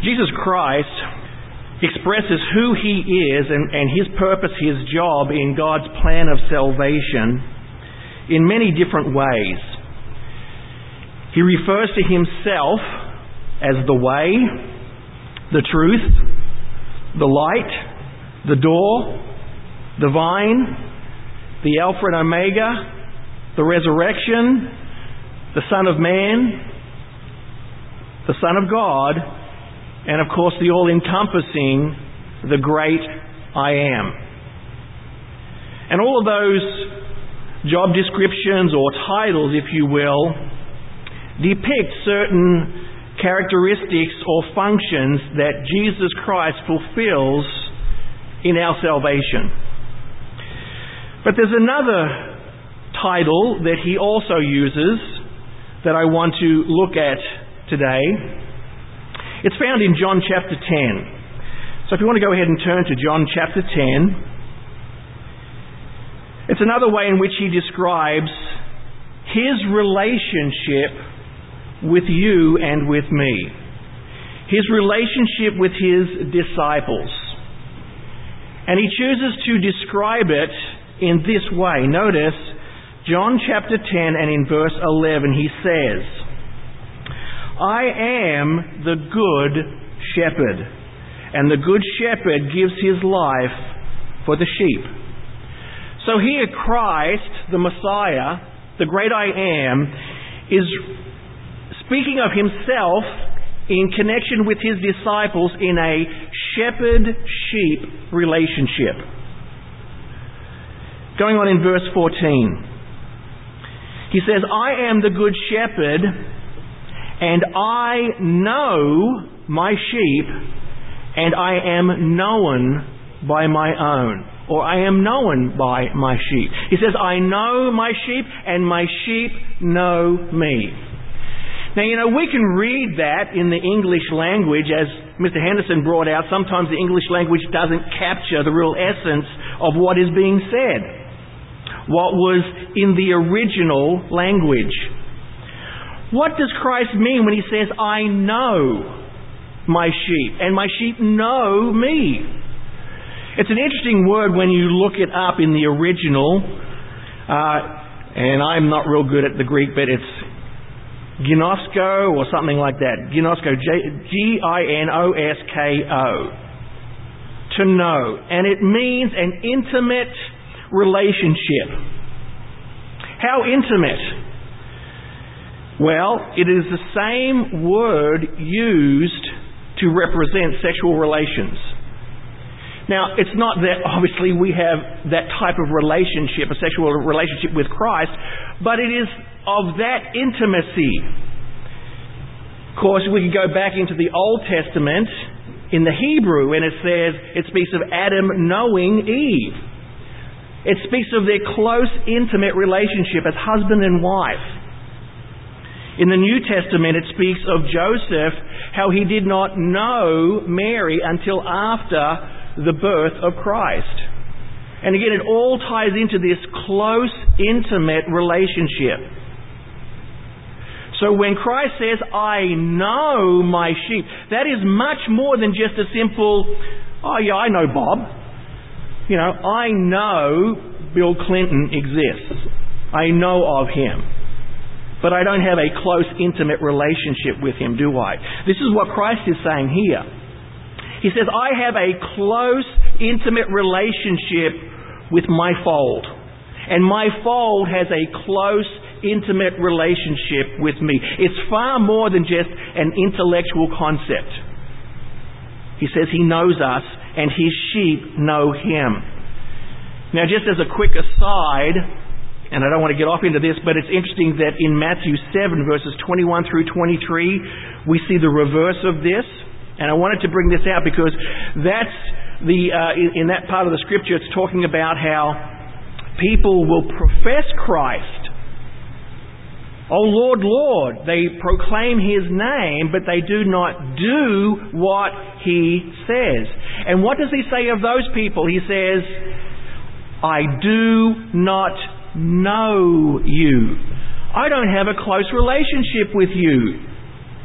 Jesus Christ expresses who He is and His purpose, His job in God's plan of salvation in many different ways. He refers to Himself as the way, the truth, the light, the door, the vine, the Alpha and Omega, the resurrection, the Son of Man, the Son of God, and of course the all-encompassing, the great I Am. And all of those job descriptions or titles, if you will, depict certain characteristics or functions that Jesus Christ fulfills in our salvation. But there's another title that He also uses that I want to look at today. It's found in John chapter 10. So if you want to go ahead and turn to John chapter 10, it's another way in which He describes His relationship with you and with me. His relationship with His disciples. And He chooses to describe it in this way. Notice John chapter 10 and in verse 11 He says, I am the good shepherd, and the good shepherd gives his life for the sheep. So here Christ, the Messiah, the great I Am, is speaking of Himself in connection with His disciples in a shepherd-sheep relationship. Going on in verse 14. He says, I am the good shepherd, and I know my sheep, and I am known by my own. Or I am known by my sheep. He says, I know my sheep, and my sheep know me. Now, we can read that in the English language, as Mr. Henderson brought out. Sometimes the English language doesn't capture the real essence of what is being said. What was in the original language. What does Christ mean when He says, I know my sheep, and my sheep know me? It's an interesting word when you look it up in the original. And I'm not real good at the Greek, but it's ginosko or something like that. Ginosko, G-I-N-O-S-K-O. To know. And it means an intimate relationship. How intimate? Well, it is the same word used to represent sexual relations. Now, it's not that obviously we have that type of relationship, a sexual relationship with Christ, but it is of that intimacy. Of course, we can go back into the Old Testament in the Hebrew, and it speaks of Adam knowing Eve. It speaks of their close, intimate relationship as husband and wife. In the New Testament, it speaks of Joseph, how he did not know Mary until after the birth of Christ. And again, it all ties into this close, intimate relationship. So when Christ says, I know my sheep, that is much more than just a simple, oh yeah, I know Bob. I know Bill Clinton exists. I know of him. But I don't have a close, intimate relationship with him, do I? This is what Christ is saying here. He says, I have a close, intimate relationship with my fold. And my fold has a close, intimate relationship with me. It's far more than just an intellectual concept. He says He knows us, and His sheep know Him. Now, just as a quick aside, and I don't want to get off into this, but it's interesting that in Matthew 7, verses 21 through 23, we see the reverse of this. And I wanted to bring this out because that's in that part of the Scripture, it's talking about how people will profess Christ. Oh Lord, Lord, they proclaim His name, but they do not do what He says. And what does He say of those people? He says, I do not know you. I don't have a close relationship with you.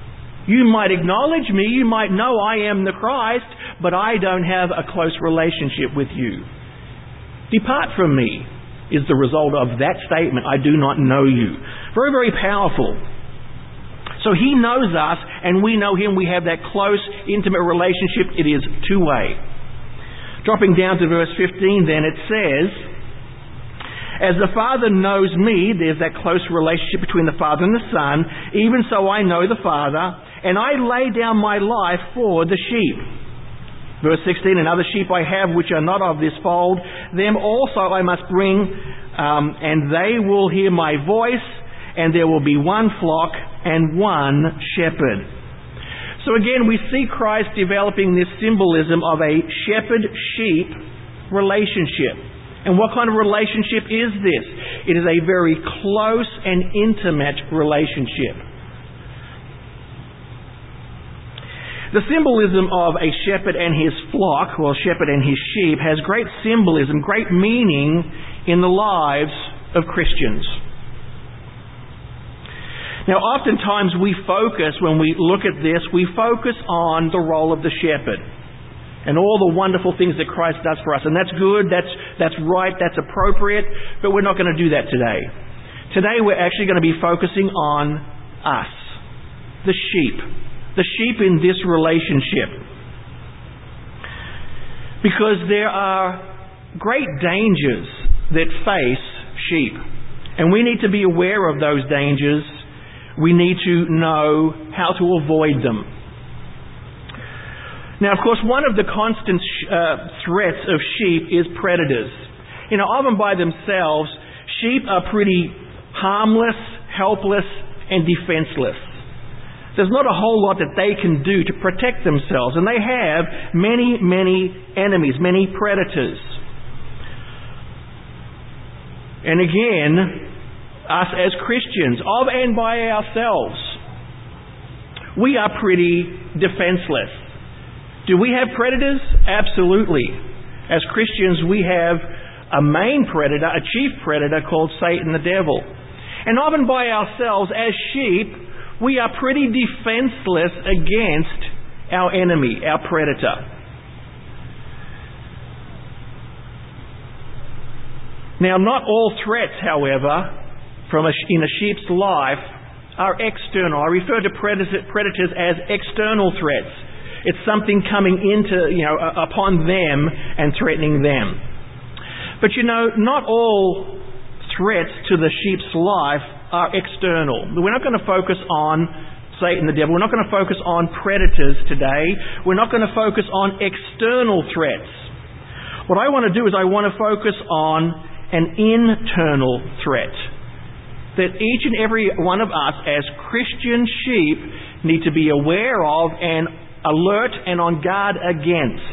You might acknowledge me, you might know I am the Christ, but I don't have a close relationship with you. Depart from me is the result of that statement. I do not know you. Very, very powerful. So he knows us and we know him. We have that close, intimate relationship. It is two-way. Dropping down to verse 15 then, it says, as the Father knows me, there's that close relationship between the Father and the Son, even so I know the Father, and I lay down my life for the sheep. Verse 16, and other sheep I have which are not of this fold, them also I must bring, and they will hear my voice, and there will be one flock and one shepherd. So again, we see Christ developing this symbolism of a shepherd-sheep relationship. And what kind of relationship is this? It is a very close and intimate relationship. The symbolism of a shepherd and his flock, or shepherd and his sheep, has great symbolism, great meaning in the lives of Christians. Now, oftentimes we focus, when we look at this, we focus on the role of the shepherd and all the wonderful things that Christ does for us. And that's good, that's right, that's appropriate, but we're not going to do that today. Today we're actually going to be focusing on us, the sheep in this relationship. Because there are great dangers that face sheep. And we need to be aware of those dangers. We need to know how to avoid them. Now, of course, one of the constant threats of sheep is predators. Of and by themselves, sheep are pretty harmless, helpless, and defenseless. There's not a whole lot that they can do to protect themselves, and they have many, many enemies, many predators. And again, us as Christians, of and by ourselves, we are pretty defenseless. Do we have predators? Absolutely. As Christians, we have a main predator, a chief predator called Satan the devil. And of and by ourselves, as sheep, we are pretty defenseless against our enemy, our predator. Now, not all threats, however, in a sheep's life are external. I refer to predators as external threats. It's something coming upon them and threatening them. But not all threats to the sheep's life are external. We're not going to focus on Satan the devil. We're not going to focus on predators today. We're not going to focus on external threats. What I want to do is I want to focus on an internal threat that each and every one of us as Christian sheep need to be aware of and alert and on guard against.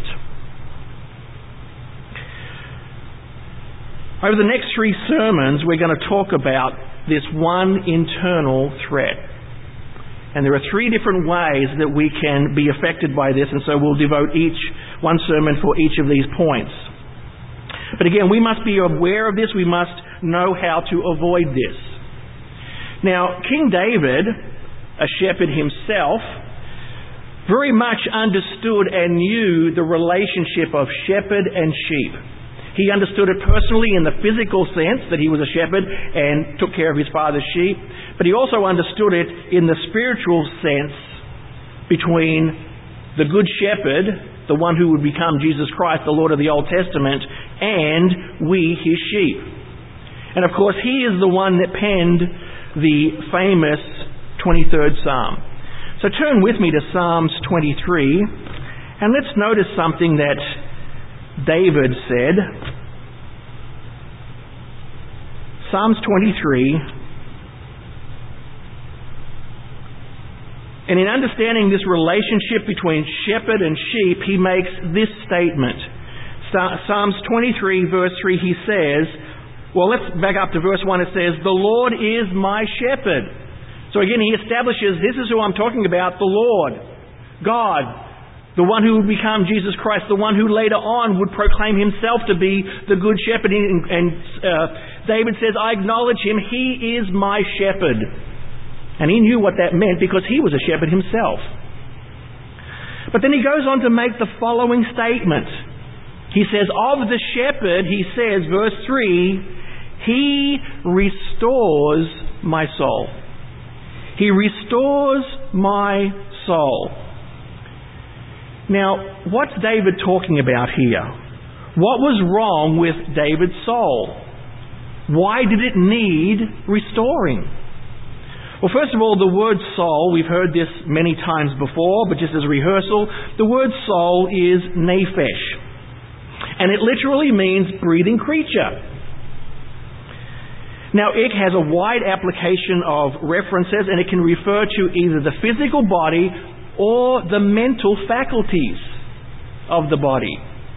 Over the next 3 sermons, we're going to talk about this one internal threat. And there are 3 different ways that we can be affected by this, and so we'll devote one sermon for each of these points. But again, we must be aware of this. We must know how to avoid this. Now, King David, a shepherd himself, very much understood and knew the relationship of shepherd and sheep. He understood it personally in the physical sense that he was a shepherd and took care of his father's sheep, but he also understood it in the spiritual sense between the good shepherd, the one who would become Jesus Christ, the Lord of the Old Testament, and we, his sheep. And of course, he is the one that penned the famous 23rd Psalm. So turn with me to Psalms 23, and let's notice something that David said. Psalms 23. And in understanding this relationship between shepherd and sheep, he makes this statement. Psalms 23, verse 3, he says, well, let's back up to verse 1. It says, the Lord is my shepherd. So again, he establishes, this is who I'm talking about, the Lord, God, the one who would become Jesus Christ, the one who later on would proclaim himself to be the good shepherd. And David says, I acknowledge him, he is my shepherd. And he knew what that meant because he was a shepherd himself. But then he goes on to make the following statement. He says, of the shepherd, he says, verse 3, he restores my soul. He restores my soul. Now, what's David talking about here? What was wrong with David's soul? Why did it need restoring? Well, first of all, the word soul, we've heard this many times before, but just as a rehearsal, the word soul is nephesh. And it literally means breathing creature. Now, it has a wide application of references, and it can refer to either the physical body or the mental faculties of the body.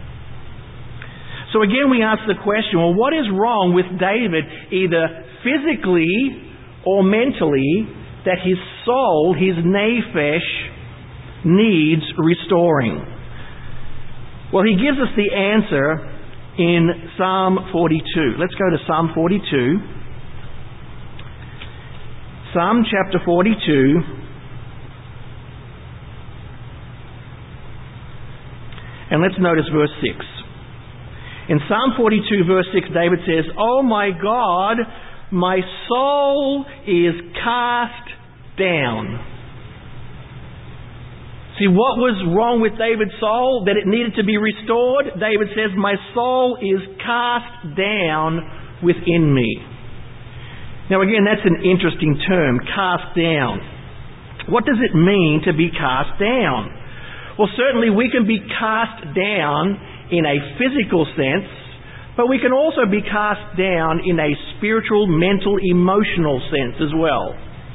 So again, we ask the question, well, what is wrong with David, either physically or mentally, that his soul, his nephesh, needs restoring? Well, he gives us the answer in Psalm 42. Let's go to Psalm 42. Psalm chapter 42. And let's notice verse 6. In Psalm 42 verse 6, David says, "Oh my God, my soul is cast down." See, what was wrong with David's soul? That it needed to be restored? David says, my soul is cast down within me. Now again, that's an interesting term, cast down. What does it mean to be cast down? Well, certainly we can be cast down in a physical sense, but we can also be cast down in a spiritual, mental, emotional sense as well.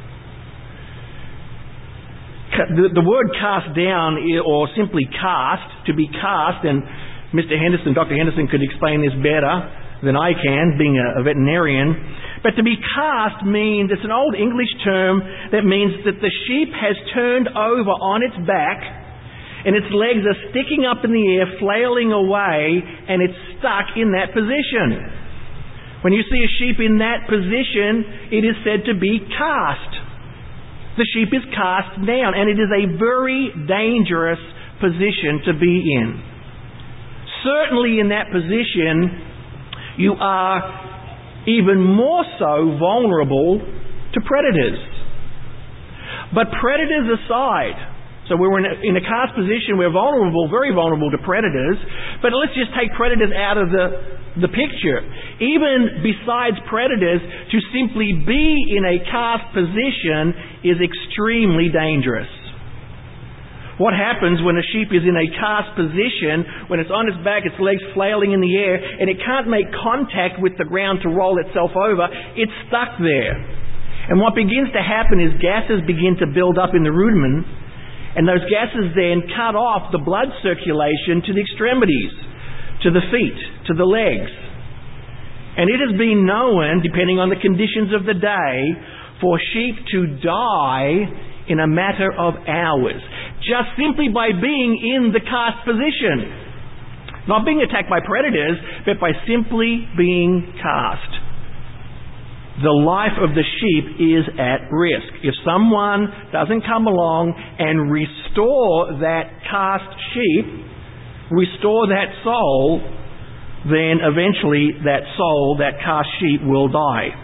The word cast down, or simply cast, to be cast, and Dr. Henderson could explain this better than I can, being a veterinarian. But to be cast means, it's an old English term that means that the sheep has turned over on its back and its legs are sticking up in the air, flailing away, and it's stuck in that position. When you see a sheep in that position, it is said to be cast. The sheep is cast down, and it is a very dangerous position to be in. Certainly in that position, you are even more so vulnerable to predators. But predators aside, so we're in a cast position, we're vulnerable, very vulnerable to predators, but let's just take predators out of the picture. Even besides predators, to simply be in a cast position is extremely dangerous. What happens when a sheep is in a cast position, when it's on its back, its legs flailing in the air, and it can't make contact with the ground to roll itself over? It's stuck there. And what begins to happen is gases begin to build up in the rumen, and those gases then cut off the blood circulation to the extremities, to the feet, to the legs. And it has been known, depending on the conditions of the day, for sheep to die in a matter of hours, just simply by being in the cast position. Not being attacked by predators, but by simply being cast. The life of the sheep is at risk. If someone doesn't come along and restore that cast sheep, restore that soul, then eventually that soul, that cast sheep, will die.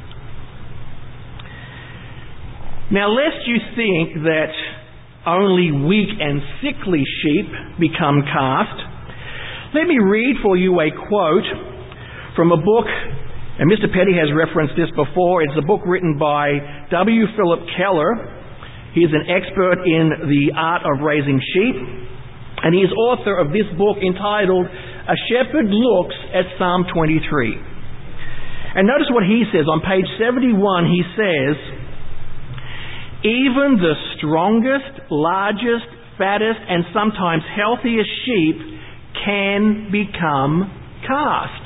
Now, lest you think that only weak and sickly sheep become cast, let me read for you a quote from a book, and Mr. Petty has referenced this before. It's a book written by W. Philip Keller. He is an expert in the art of raising sheep, and he is author of this book entitled A Shepherd Looks at Psalm 23. And notice what he says. On page 71, he says, "Even the strongest, largest, fattest, and sometimes healthiest sheep can become cast."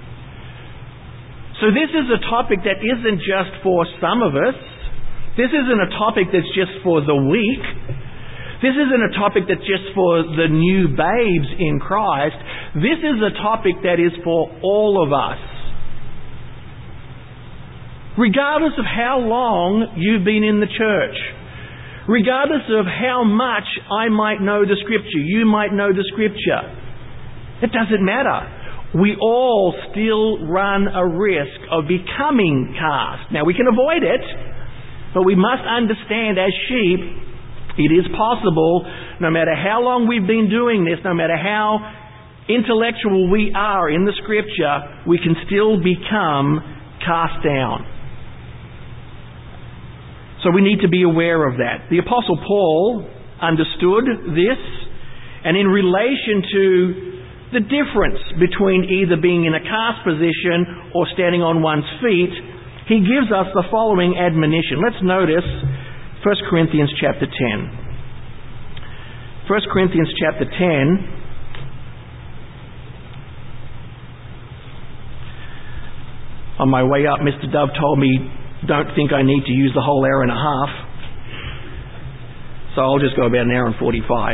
So this is a topic that isn't just for some of us. This isn't a topic that's just for the weak. This isn't a topic that's just for the new babes in Christ. This is a topic that is for all of us. regardless of how long you've been in the church, regardless of how much I might know the Scripture, you might know the Scripture, it doesn't matter. We all still run a risk of becoming cast. Now, we can avoid it, but we must understand as sheep, it is possible, no matter how long we've been doing this, no matter how intellectual we are in the Scripture, we can still become cast down. So we need to be aware of that. The Apostle Paul understood this, and in relation to the difference between either being in a cast position or standing on one's feet, he gives us the following admonition. Let's notice 1 Corinthians chapter 10. 1 Corinthians chapter 10. On my way up, Mr. Dove told me, don't think I need to use the whole hour and a half. So I'll just go about an hour and 45.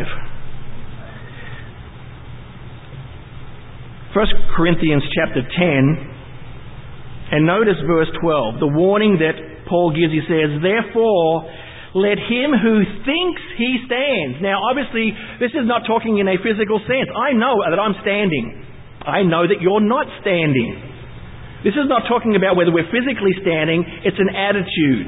1 Corinthians chapter 10, and notice verse 12. The warning that Paul gives, he says, therefore, let him who thinks he stands. Now, obviously, this is not talking in a physical sense. I know that I'm standing. I know that you're not standing. This is not talking about whether we're physically standing. It's an attitude.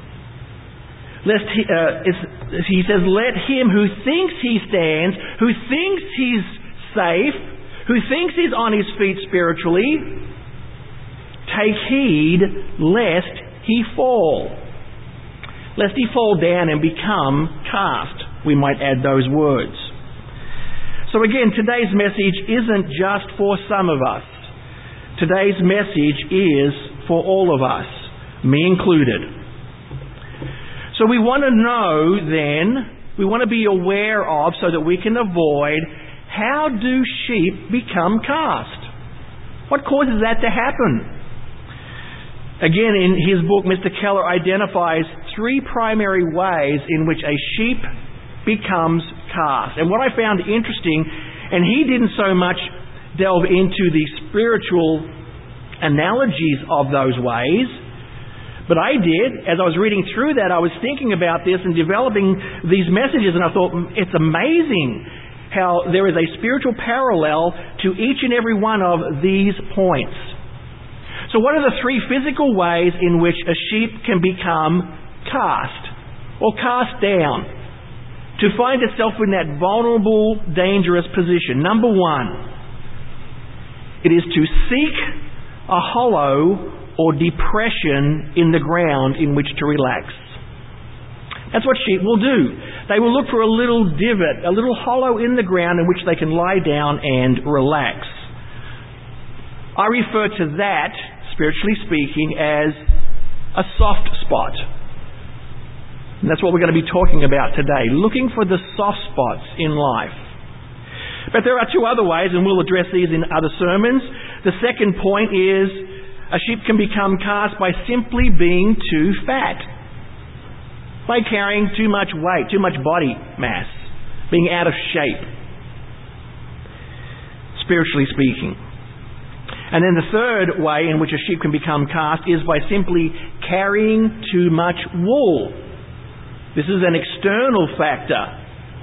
He says, let him who thinks he stands, who thinks he's safe, who thinks he's on his feet spiritually, take heed lest he fall. Lest he fall down and become cast. We might add those words. So again, today's message isn't just for some of us. Today's message is for all of us, me included. So we want to know then, we want to be aware of, so that we can avoid, how do sheep become cast? What causes that to happen? Again, in his book, Mr. Keller identifies 3 primary ways in which a sheep becomes cast. And what I found interesting, and he didn't so much delve into the spiritual analogies of those ways, but I did. As I was reading through that, I was thinking about this and developing these messages, and I thought, it's amazing how there is a spiritual parallel to each and every one of these points. So what are the 3 physical ways in which a sheep can become cast or cast down to find itself in that vulnerable, dangerous position? Number 1, it is to seek a hollow or depression in the ground in which to relax. That's what sheep will do. They will look for a little divot, a little hollow in the ground in which they can lie down and relax. I refer to that, spiritually speaking, as a soft spot. And that's what we're going to be talking about today, looking for the soft spots in life. But there are 2 other ways, and we'll address these in other sermons. The second point is a sheep can become cast by simply being too fat, by carrying too much weight, too much body mass, being out of shape, spiritually speaking. And then the third way in which a sheep can become cast is by simply carrying too much wool. This is an external factor.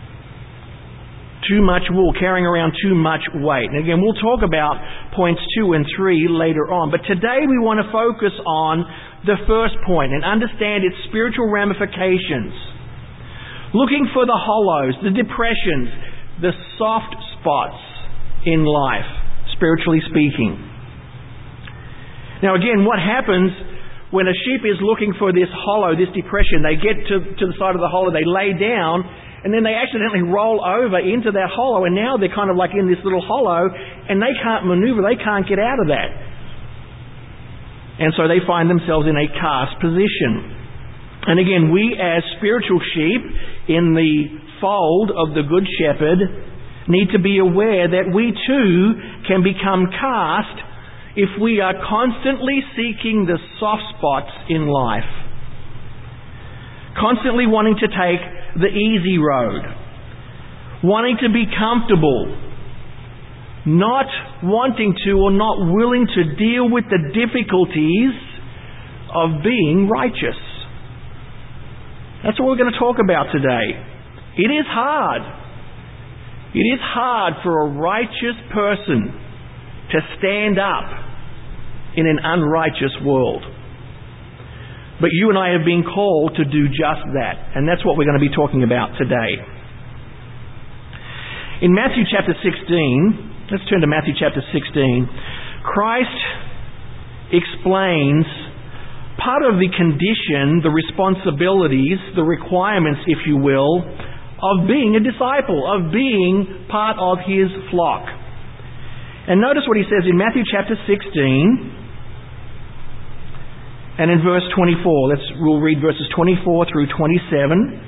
Too much wool, carrying around too much weight. And again, we'll talk about points 2 and 3 later on. But today we want to focus on the first point and understand its spiritual ramifications. Looking for the hollows, the depressions, the soft spots in life, spiritually speaking. Now again, what happens when a sheep is looking for this hollow, this depression? They get to the side of the hollow, they lay down, and then they accidentally roll over into that hollow, and now they're kind of like in this little hollow, and they can't maneuver, they can't get out of that. And so they find themselves in a cast position. And again, we as spiritual sheep in the fold of the Good Shepherd need to be aware that we too can become cast if we are constantly seeking the soft spots in life. Constantly wanting to take the easy road. Wanting to be comfortable. Not wanting to or not willing to deal with the difficulties of being righteous. That's what we're going to talk about today. It is hard. It is hard for a righteous person to stand up in an unrighteous world. But you and I have been called to do just that. And that's what we're going to be talking about today. In Matthew chapter 16, let's turn to Matthew chapter 16. Christ explains part of the condition, the responsibilities, the requirements, if you will, of being a disciple, of being part of His flock. And notice what He says in Matthew chapter 16 and in verse 24. We'll read verses 24 through 27.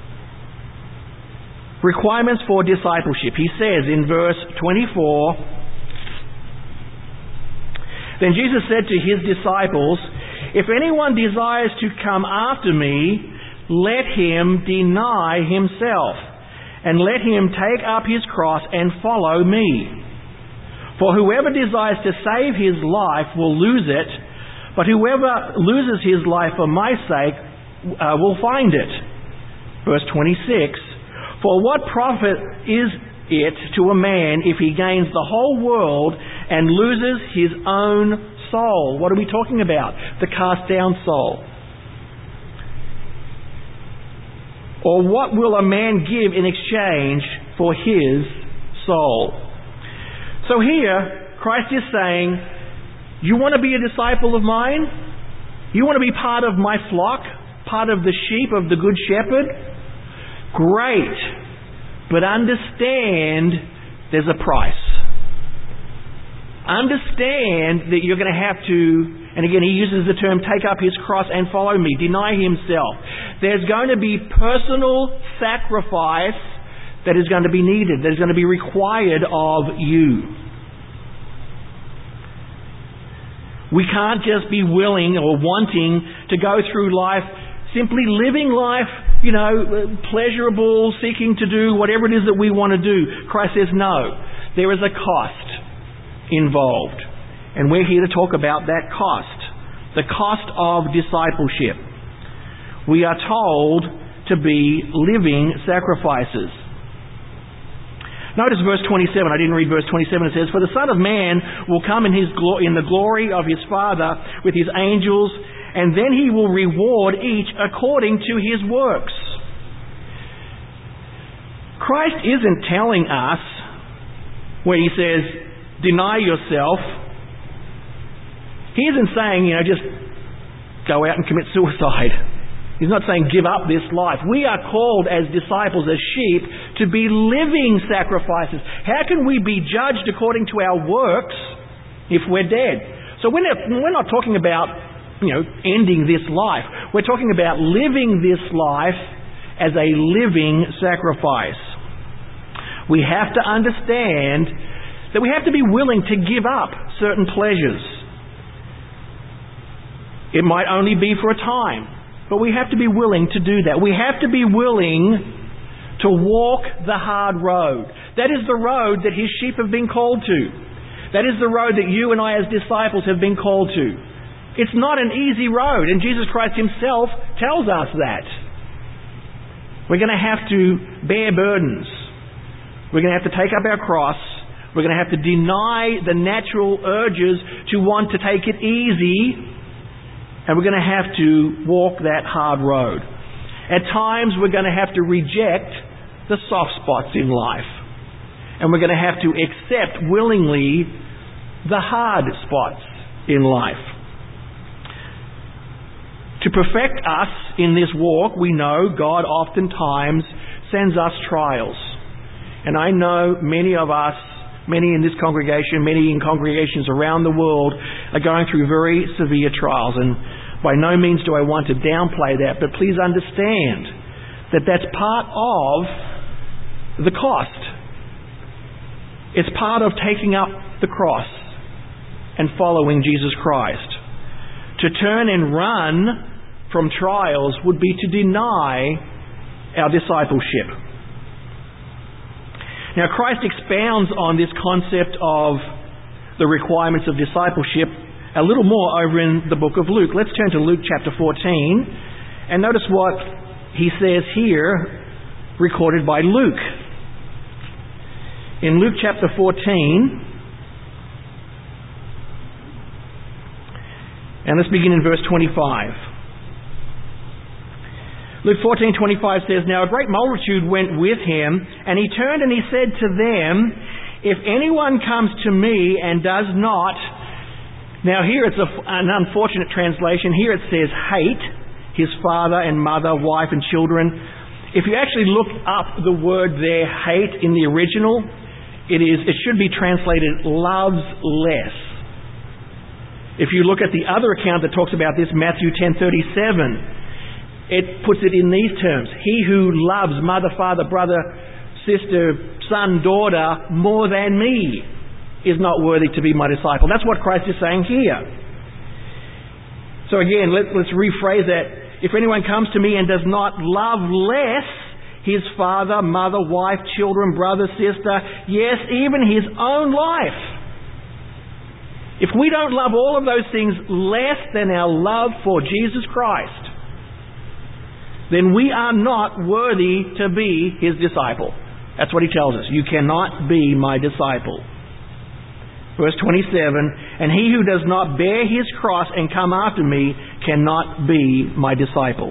Requirements for discipleship. He says in verse 24, "Then Jesus said to His disciples, 'If anyone desires to come after me, let him deny himself, and let him take up his cross and follow me. For whoever desires to save his life will lose it, but whoever loses his life for my sake will find it.'" Verse 26, "For what profit is it to a man if he gains the whole world and loses his own soul?" What are we talking about? The cast down soul. "Or what will a man give in exchange for his soul?" So here, Christ is saying, you want to be a disciple of mine? You want to be part of my flock? Part of the sheep of the Good Shepherd? Great. But understand there's a price. Understand that you're going to have to, and again he uses the term, take up his cross and follow me, deny himself. There's going to be personal sacrifice that is going to be needed, that is going to be required of you. We can't just be willing or wanting to go through life, simply living life, pleasurable, seeking to do whatever it is that we want to do. Christ says no, there is a cost involved. And we're here to talk about that cost. The cost of discipleship. We are told to be living sacrifices. Notice verse 27. I didn't read verse 27. It says, "For the Son of Man will come in the glory of His Father with His angels, and then He will reward each according to his works." Christ isn't telling us, where He says, deny yourself. He isn't saying, just go out and commit suicide. He's not saying give up this life. We are called as disciples, as sheep, to be living sacrifices. How can we be judged according to our works if we're dead? So we're not talking about, ending this life. We're talking about living this life as a living sacrifice. We have to understand that we have to be willing to give up certain pleasures. It might only be for a time, but we have to be willing to do that. We have to be willing to walk the hard road. That is the road that His sheep have been called to. That is the road that you and I as disciples have been called to. It's not an easy road, and Jesus Christ Himself tells us that. We're going to have to bear burdens. We're going to have to take up our cross. We're going to have to deny the natural urges to want to take it easy. And we're going to have to walk that hard road. At times we're going to have to reject the soft spots in life. And we're going to have to accept willingly the hard spots in life. To perfect us in this walk, we know God oftentimes sends us trials. And I know many of us, many in this congregation, many in congregations around the world are going through very severe trials. And by no means do I want to downplay that, but please understand that that's part of the cost. It's part of taking up the cross and following Jesus Christ. To turn and run from trials would be to deny our discipleship. Now, Christ expounds on this concept of the requirements of discipleship a little more over in the book of Luke. Let's turn to Luke chapter 14 and notice what he says here, recorded by Luke. In Luke chapter 14, and let's begin in verse 25. Luke 14:25 says, "Now a great multitude went with him, and he turned and he said to them, 'If anyone comes to me and does not,'" now here it's an unfortunate translation. Here it says hate his father and mother, wife and children. If you actually look up the word there, hate, in the original, it should be translated loves less. If you look at the other account that talks about this, Matthew 10:37, it puts it in these terms: "He who loves mother, father, brother, sister, son, daughter more than me is not worthy to be my disciple." That's what Christ is saying here. So again, let's rephrase that. If anyone comes to me and does not love less his father, mother, wife, children, brother, sister, yes, even his own life. If we don't love all of those things less than our love for Jesus Christ, then we are not worthy to be his disciple. That's what he tells us. You cannot be my disciple. Verse 27, "And he who does not bear his cross and come after me cannot be my disciple."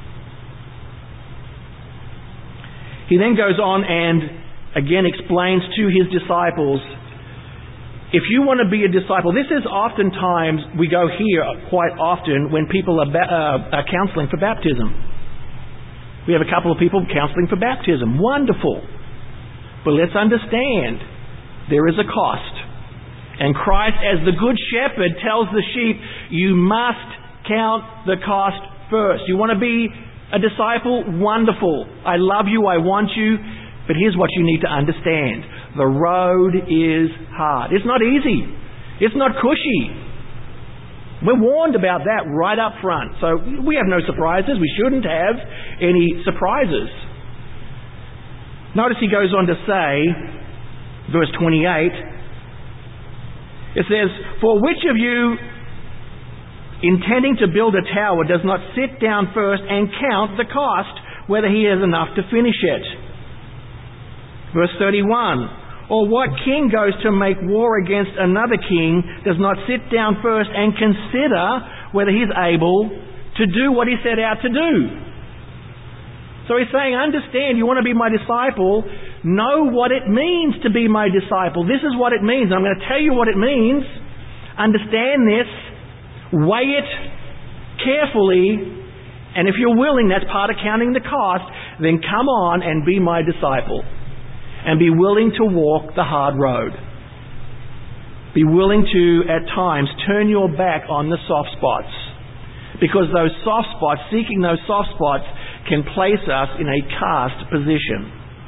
He then goes on and again explains to his disciples, if you want to be a disciple, this is oftentimes, we go here quite often when people are counseling for baptism. We have a couple of people counseling for baptism. Wonderful. But let's understand, there is a cost. And Christ, as the good shepherd, tells the sheep, you must count the cost first. You want to be a disciple? Wonderful. I love you. I want you. But here's what you need to understand. The road is hard. It's not easy. It's not cushy. We're warned about that right up front. So we have no surprises. We shouldn't have any surprises. Notice he goes on to say, verse 28, it says, "For which of you, intending to build a tower, does not sit down first and count the cost, whether he has enough to finish it?" Verse 31, "Or what king goes to make war against another king does not sit down first and consider whether he's able to do what he set out to do?" So he's saying, understand, you want to be my disciple, know what it means to be my disciple. This is what it means. I'm going to tell you what it means. Understand this. Weigh it carefully. And if you're willing, that's part of counting the cost, then come on and be my disciple. And be willing to walk the hard road. Be willing to, at times, turn your back on the soft spots. Because those soft spots, seeking those soft spots, can place us in a cast position.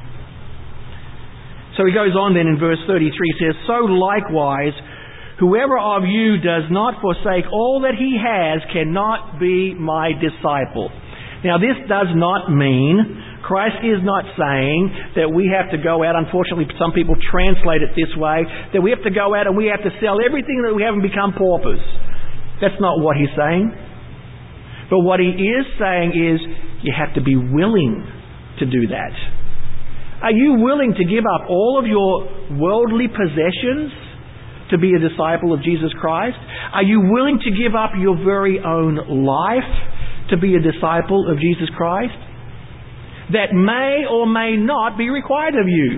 So he goes on then in verse 33, says, "So likewise, whoever of you does not forsake all that he has cannot be my disciple." Now this does not mean, Christ is not saying that we have to go out, unfortunately some people translate it this way, that we have to go out and we have to sell everything that we have and become paupers. That's not what he's saying. But what he is saying is, you have to be willing to do that. Are you willing to give up all of your worldly possessions to be a disciple of Jesus Christ? Are you willing to give up your very own life to be a disciple of Jesus Christ? That may or may not be required of you.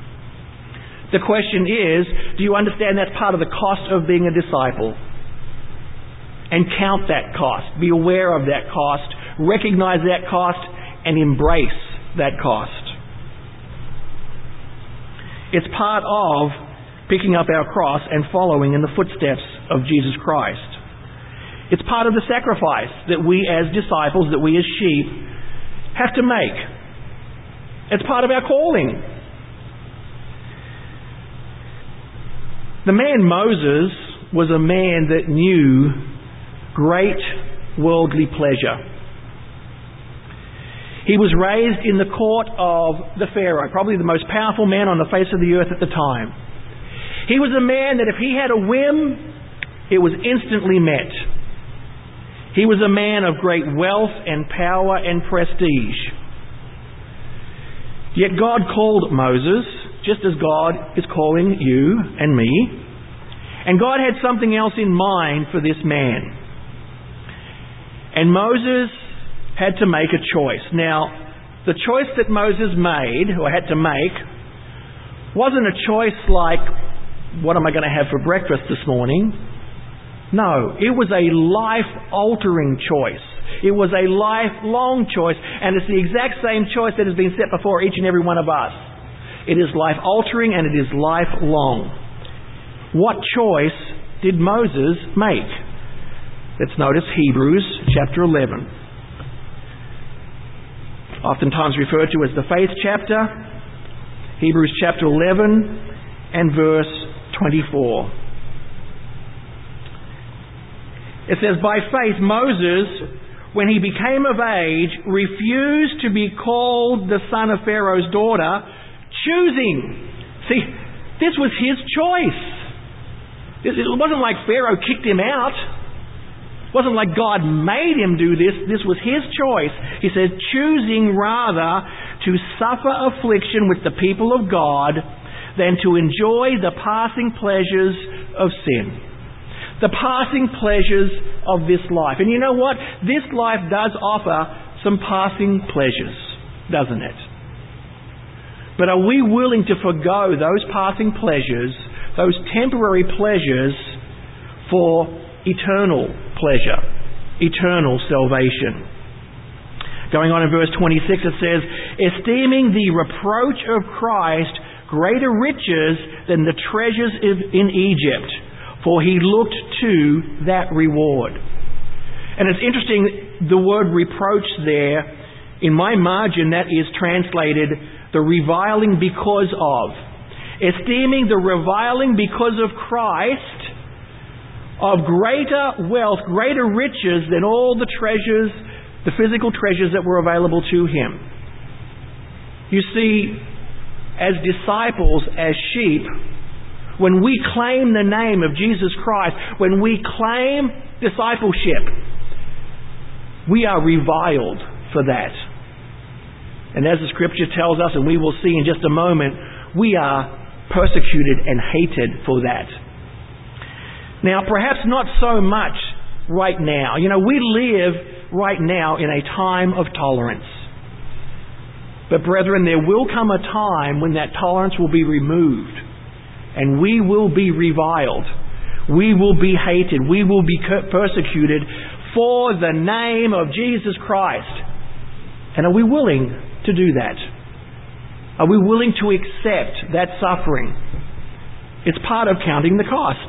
The question is, do you understand that's part of the cost of being a disciple? And count that cost. Be aware of that cost. Recognize that cost and embrace that cost. It's part of picking up our cross and following in the footsteps of Jesus Christ. It's part of the sacrifice that we as disciples, that we as sheep, have to make. It's part of our calling. The man Moses was a man that knew great worldly pleasure. He was raised in the court of the Pharaoh, probably the most powerful man on the face of the earth at the time. He was a man that if he had a whim, it was instantly met. He was a man of great wealth and power and prestige. Yet God called Moses, just as God is calling you and me. And God had something else in mind for this man. And Moses had to make a choice. Now, the choice that Moses made, or had to make, wasn't a choice like, what am I going to have for breakfast this morning? No, it was a life-altering choice. It was a lifelong choice, and it's the exact same choice that has been set before each and every one of us. It is life-altering and it is lifelong. What choice did Moses make? Let's notice Hebrews chapter 11. Oftentimes referred to as the faith chapter. Hebrews chapter 11 and verse 24. It says, by faith Moses, when he became of age, refused to be called the son of Pharaoh's daughter, choosing. See, this was his choice. It wasn't like Pharaoh kicked him out. It wasn't like God made him do this. This was his choice. He said, choosing rather to suffer affliction with the people of God than to enjoy the passing pleasures of sin. The passing pleasures of this life. And you know what? This life does offer some passing pleasures, doesn't it? But are we willing to forgo those passing pleasures, those temporary pleasures, for eternal pleasure, eternal salvation? Going on in verse 26 it says, esteeming the reproach of Christ greater riches than the treasures in Egypt, for he looked to that reward. And it's interesting, the word reproach there, in my margin, that is translated the reviling because of. Esteeming the reviling because of Christ of greater wealth, greater riches than all the treasures, the physical treasures that were available to him. You see, as disciples, as sheep, when we claim the name of Jesus Christ, when we claim discipleship, we are reviled for that. And as the Scripture tells us, and we will see in just a moment, we are persecuted and hated for that. Now, perhaps not so much right now. You know, we live right now in a time of tolerance. But brethren, there will come a time when that tolerance will be removed. And we will be reviled. We will be hated. We will be persecuted for the name of Jesus Christ. And are we willing to do that? Are we willing to accept that suffering? It's part of counting the cost.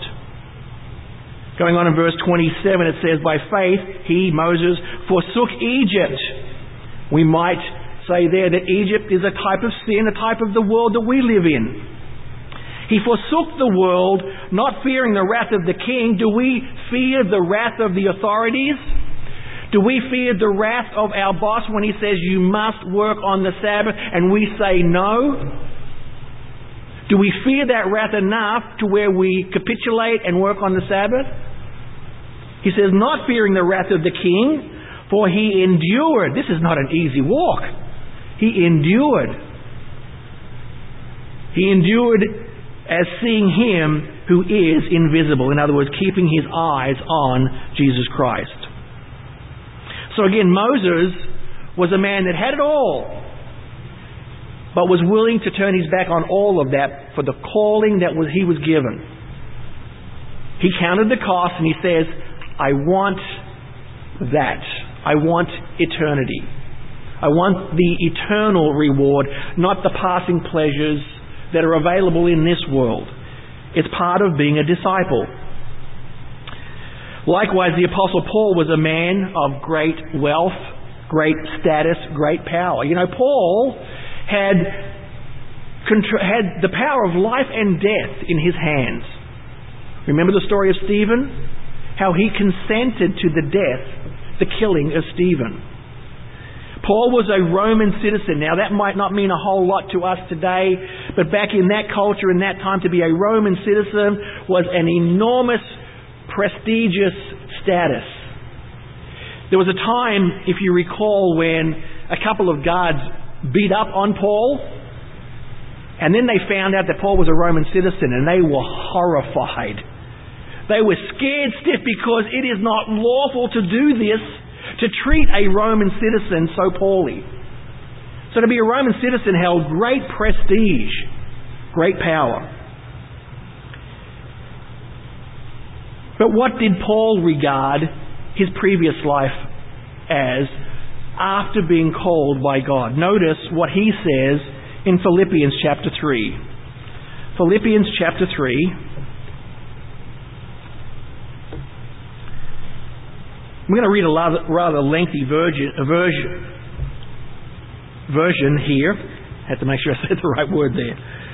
Going on in verse 27 it says, by faith he, Moses, forsook Egypt. We might say there that Egypt is a type of sin, a type of the world that we live in. He forsook the world, not fearing the wrath of the king. Do we fear the wrath of the authorities? Do we fear the wrath of our boss when he says you must work on the Sabbath and we say no? Do we fear that wrath enough to where we capitulate and work on the Sabbath? He says, not fearing the wrath of the king, for he endured. This is not an easy walk. He endured. He endured as seeing him who is invisible. In other words, keeping his eyes on Jesus Christ. So again, Moses was a man that had it all, but was willing to turn his back on all of that for the calling that he was given. He counted the cost and he says, I want that. I want eternity. I want the eternal reward, not the passing pleasures that are available in this world. It's part of being a disciple. Likewise, the Apostle Paul was a man of great wealth, great status, great power. You know, Paul had the power of life and death in his hands. Remember the story of Stephen? How he consented to the death, the killing of Stephen. Paul was a Roman citizen. Now that might not mean a whole lot to us today, but back in that culture, in that time, to be a Roman citizen was an enormous prestigious status. There was a time, if you recall, when a couple of guards beat up on Paul, and then they found out that Paul was a Roman citizen, and they were horrified. They were scared stiff because it is not lawful to do this, to treat a Roman citizen so poorly. So to be a Roman citizen held great prestige, great power. But what did Paul regard his previous life as after being called by God? Notice what he says in Philippians chapter 3. Philippians chapter 3. I'm going to read a rather lengthy version here. I have to make sure I said the right word there.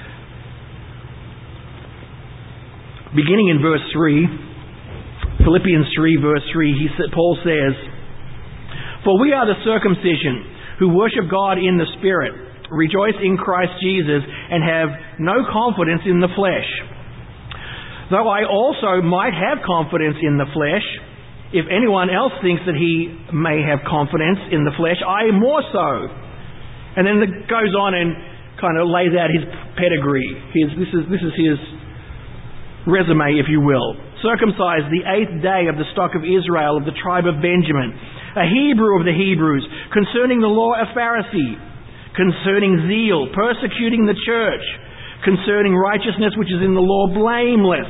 Beginning in verse 3. Philippians 3 verse 3, Paul says, "For we are the circumcision, who worship God in the Spirit, rejoice in Christ Jesus, and have no confidence in the flesh. Though I also might have confidence in the flesh, if anyone else thinks that he may have confidence in the flesh, I more so." And then it goes on and kind of lays out his pedigree. This is his resume, if you will. "Circumcised the 8th day of the stock of Israel, of the tribe of Benjamin, a Hebrew of the Hebrews, concerning the law a Pharisee, concerning zeal, persecuting the church, concerning righteousness which is in the law, blameless.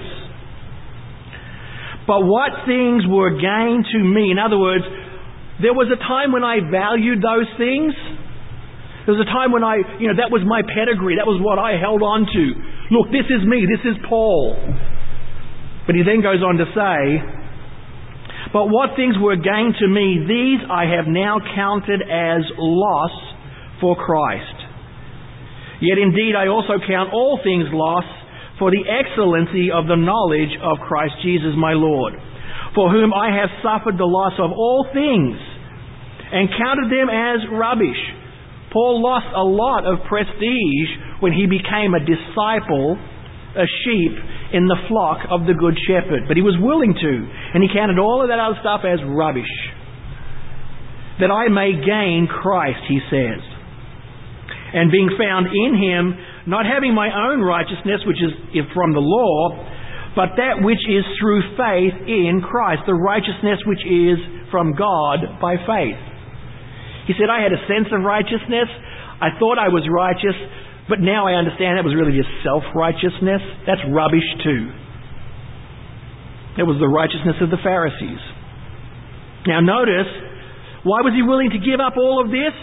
But what things were gain to me?" In other words, there was a time when I valued those things. There was a time when that was my pedigree. That was what I held on to. Look, this is me. This is Paul. But he then goes on to say, "But what things were gain to me, these I have now counted as loss for Christ. Yet indeed I also count all things loss for the excellency of the knowledge of Christ Jesus my Lord, for whom I have suffered the loss of all things, and counted them as rubbish." Paul lost a lot of prestige when he became a disciple, a sheep in the flock of the Good Shepherd. But he was willing to, and he counted all of that other stuff as rubbish. "That I may gain Christ," he says, "and being found in him, not having my own righteousness, which is from the law, but that which is through faith in Christ, the righteousness which is from God by faith." He said, "I had a sense of righteousness. I thought I was righteous, but now I understand that was really just self-righteousness. That's rubbish too. That was the righteousness of the Pharisees." Now notice, why was he willing to give up all of this?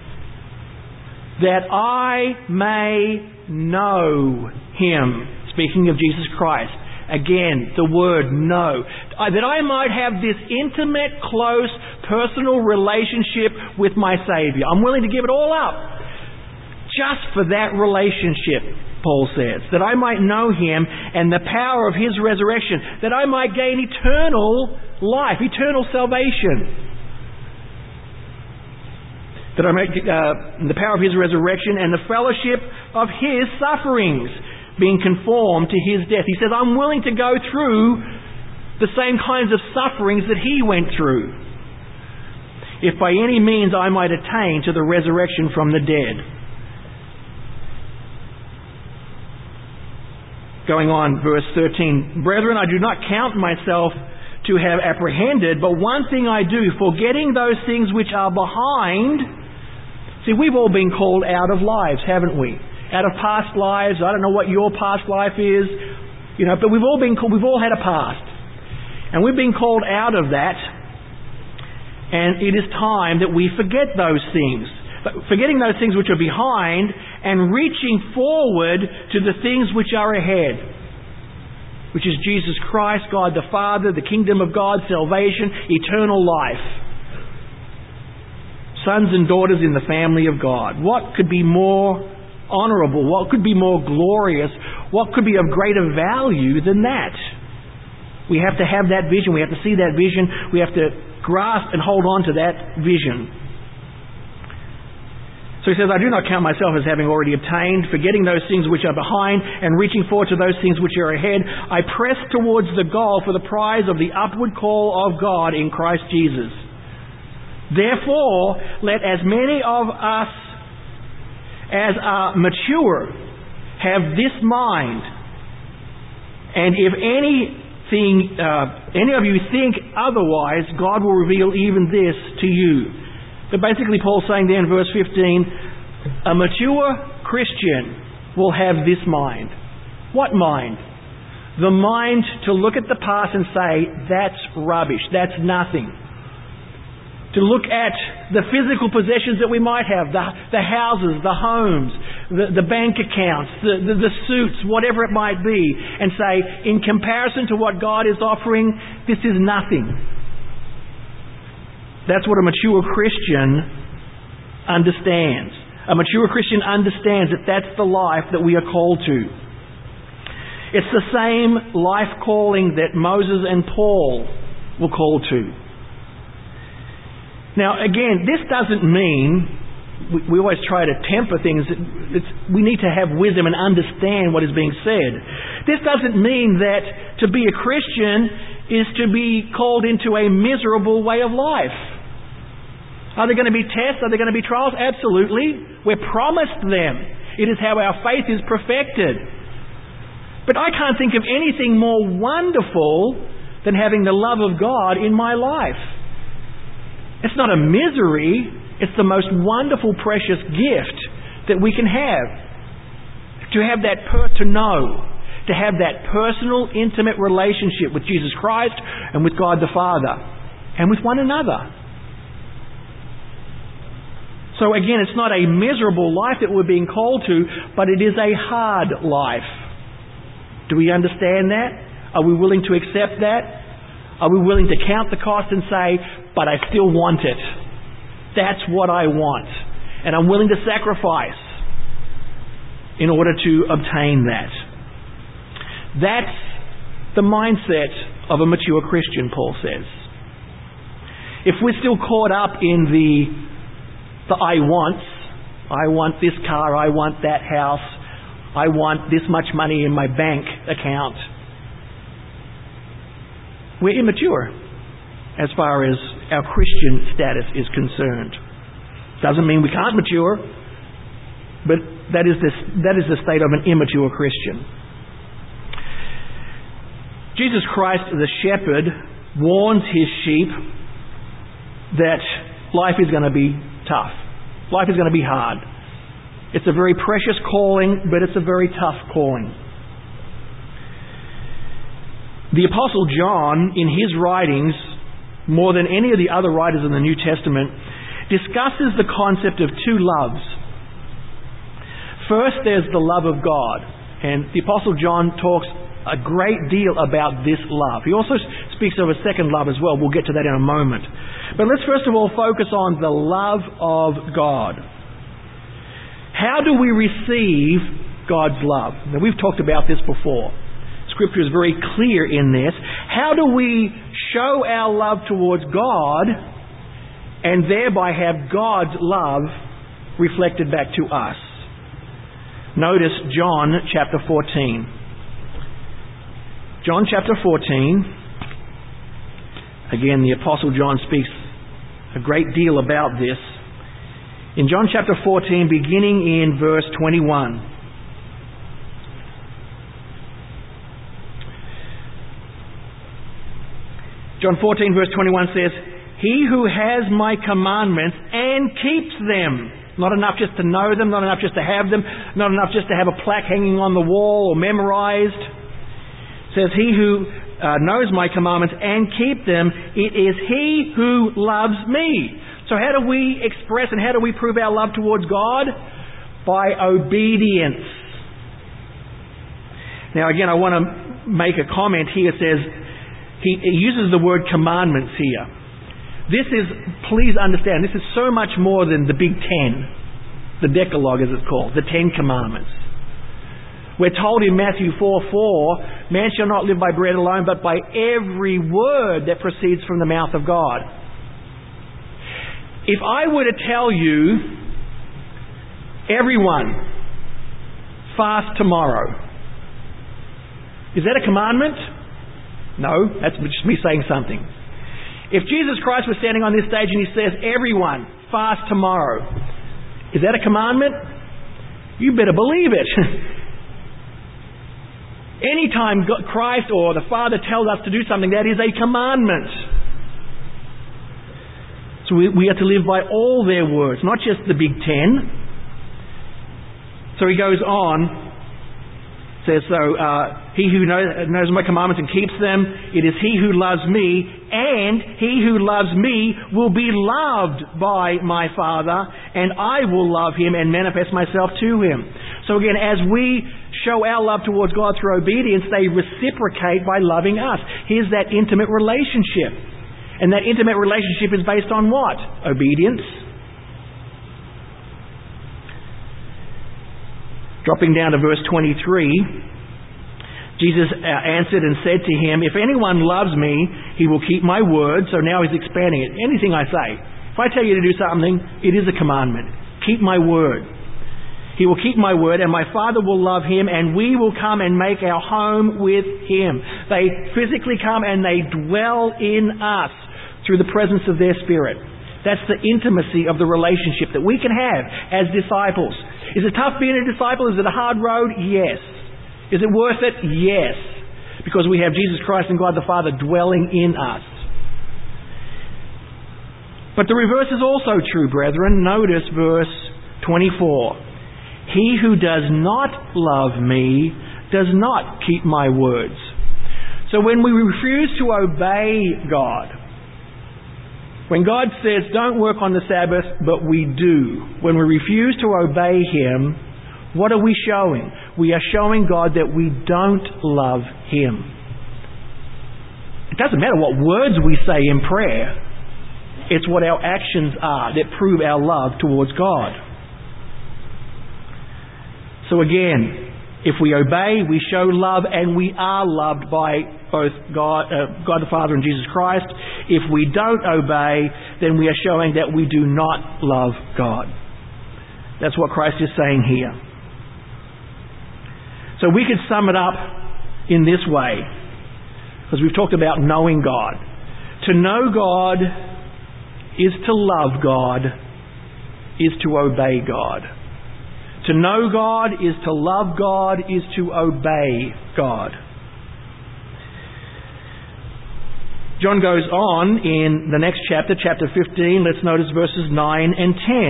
"That I may know him." Speaking of Jesus Christ. Again, the word know. That I might have this intimate, close, personal relationship with my Saviour. I'm willing to give it all up just for that relationship, Paul says. "That I might know him and the power of his resurrection. That I might gain eternal life, eternal salvation. That I might the power of his resurrection and the fellowship of his sufferings, being conformed to his death." He says, I'm willing to go through the same kinds of sufferings that he went through, if by any means I might attain to the resurrection from the dead. Going on, verse 13. "Brethren, I do not count myself to have apprehended, but one thing I do, forgetting those things which are behind." See, we've all been called out of lives, haven't we? Out of past lives. I don't know what your past life is, but we've all been called, we've all had a past. And we've been called out of that. And it is time that we forget those things. Forgetting those things which are behind and reaching forward to the things which are ahead, which is Jesus Christ, God the Father, the kingdom of God, salvation, eternal life. Sons and daughters in the family of God. What could be more honourable? What could be more glorious? What could be of greater value than that? We have to have that vision. We have to see that vision. We have to grasp and hold on to that vision. So he says, I do not count myself as having already obtained, forgetting those things which are behind and reaching forward to those things which are ahead. I press towards the goal for the prize of the upward call of God in Christ Jesus. Therefore, let as many of us as are mature have this mind. And if any of you think otherwise, God will reveal even this to you. But basically Paul's saying there in verse 15, a mature Christian will have this mind. What mind? The mind to look at the past and say, that's rubbish, that's nothing. To look at the physical possessions that we might have, the houses, the homes, the bank accounts, the suits, whatever it might be, and say, in comparison to what God is offering, this is nothing. That's what a mature Christian understands. A mature Christian understands that that's the life that we are called to. It's the same life calling that Moses and Paul were called to. Now, again, this doesn't mean, we always try to temper things, we need to have wisdom and understand what is being said. This doesn't mean that to be a Christian is to be called into a miserable way of life. Are there going to be tests? Are there going to be trials? Absolutely. We're promised them. It is how our faith is perfected. But I can't think of anything more wonderful than having the love of God in my life. It's not a misery. It's the most wonderful, precious gift that we can have. To have that to know. To have that personal, intimate relationship with Jesus Christ and with God the Father. And with one another. So again, it's not a miserable life that we're being called to, but it is a hard life. Do we understand that? Are we willing to accept that? Are we willing to count the cost and say, but I still want it. That's what I want. And I'm willing to sacrifice in order to obtain that. That's the mindset of a mature Christian, Paul says. If we're still caught up in the I want this car, I want that house, I want this much money in my bank account. We're immature as far as our Christian status is concerned. Doesn't mean we can't mature, but that is the state of an immature Christian. Jesus Christ, the shepherd, warns his sheep that life is going to be tough. Life is going to be hard. It's a very precious calling, but it's a very tough calling. The Apostle John, in his writings, more than any of the other writers in the New Testament, discusses the concept of two loves. First, there's the love of God. And the Apostle John talks a great deal about this love. He also speaks of a second love as well. We'll get to that in a moment. But let's first of all focus on the love of God. How do we receive God's love? Now, we've talked about this before. Scripture is very clear in this. How do we show our love towards God and thereby have God's love reflected back to us? Notice John chapter 14. John chapter 14. Again, the Apostle John speaks a great deal about this. In John chapter 14, beginning in verse 21. John 14 verse 21 says, "He who has my commandments and keeps them." Not enough just to know them, not enough just to have them, not enough just to have a plaque hanging on the wall or memorized. It says, "He who knows my commandments and keep them, it is he who loves me." So how do we express and how do we prove our love towards God? By obedience. Now again, I want to make a comment here. It says, he uses the word commandments here. This is, please understand, this is so much more than the Big Ten, the Decalogue as it's called, the Ten Commandments. We're told in Matthew 4:4, "Man shall not live by bread alone, but by every word that proceeds from the mouth of God." If I were to tell you Everyone, fast tomorrow. Is that a commandment? No, that's just me saying something. If Jesus Christ was standing on this stage and he says, everyone, fast tomorrow, is that a commandment? You better believe it. Anytime Christ or the Father tells us to do something, that is a commandment. So we have to live by all their words, not just the big 10. So he goes on, says, he who knows my commandments and keeps them, it is he who loves me, and he who loves me will be loved by my Father, and I will love him and manifest myself to him. So again, as we show our love towards God through obedience, they reciprocate by loving us. Here's that intimate relationship. And that intimate relationship is based on what? Obedience. Dropping down to verse 23, Jesus answered and said to him, if anyone loves me, he will keep my word. So now he's expanding it. Anything I say. If I tell you to do something, it is a commandment. Keep my word. He will keep my word, and my Father will love him, and we will come and make our home with him. They physically come and they dwell in us through the presence of their Spirit. That's the intimacy of the relationship that we can have as disciples. Is it tough being a disciple? Is it a hard road? Yes. Is it worth it? Yes. Because we have Jesus Christ and God the Father dwelling in us. But the reverse is also true, brethren. Notice verse 24. He who does not love me does not keep my words. So when we refuse to obey God, when God says, don't work on the Sabbath, but we do. When we refuse to obey him, what are we showing? We are showing God that we don't love him. It doesn't matter what words we say in prayer. It's what our actions are that prove our love towards God. So again, if we obey, we show love, and we are loved by both God the Father and Jesus Christ. If we don't obey, then we are showing that we do not love God. That's what Christ is saying here. So we could sum it up in this way, because we've talked about knowing God. To know God is to love God, is to obey God. To know God is to love God, is to obey God. John goes on in the next chapter, chapter 15. Let's notice verses 9 and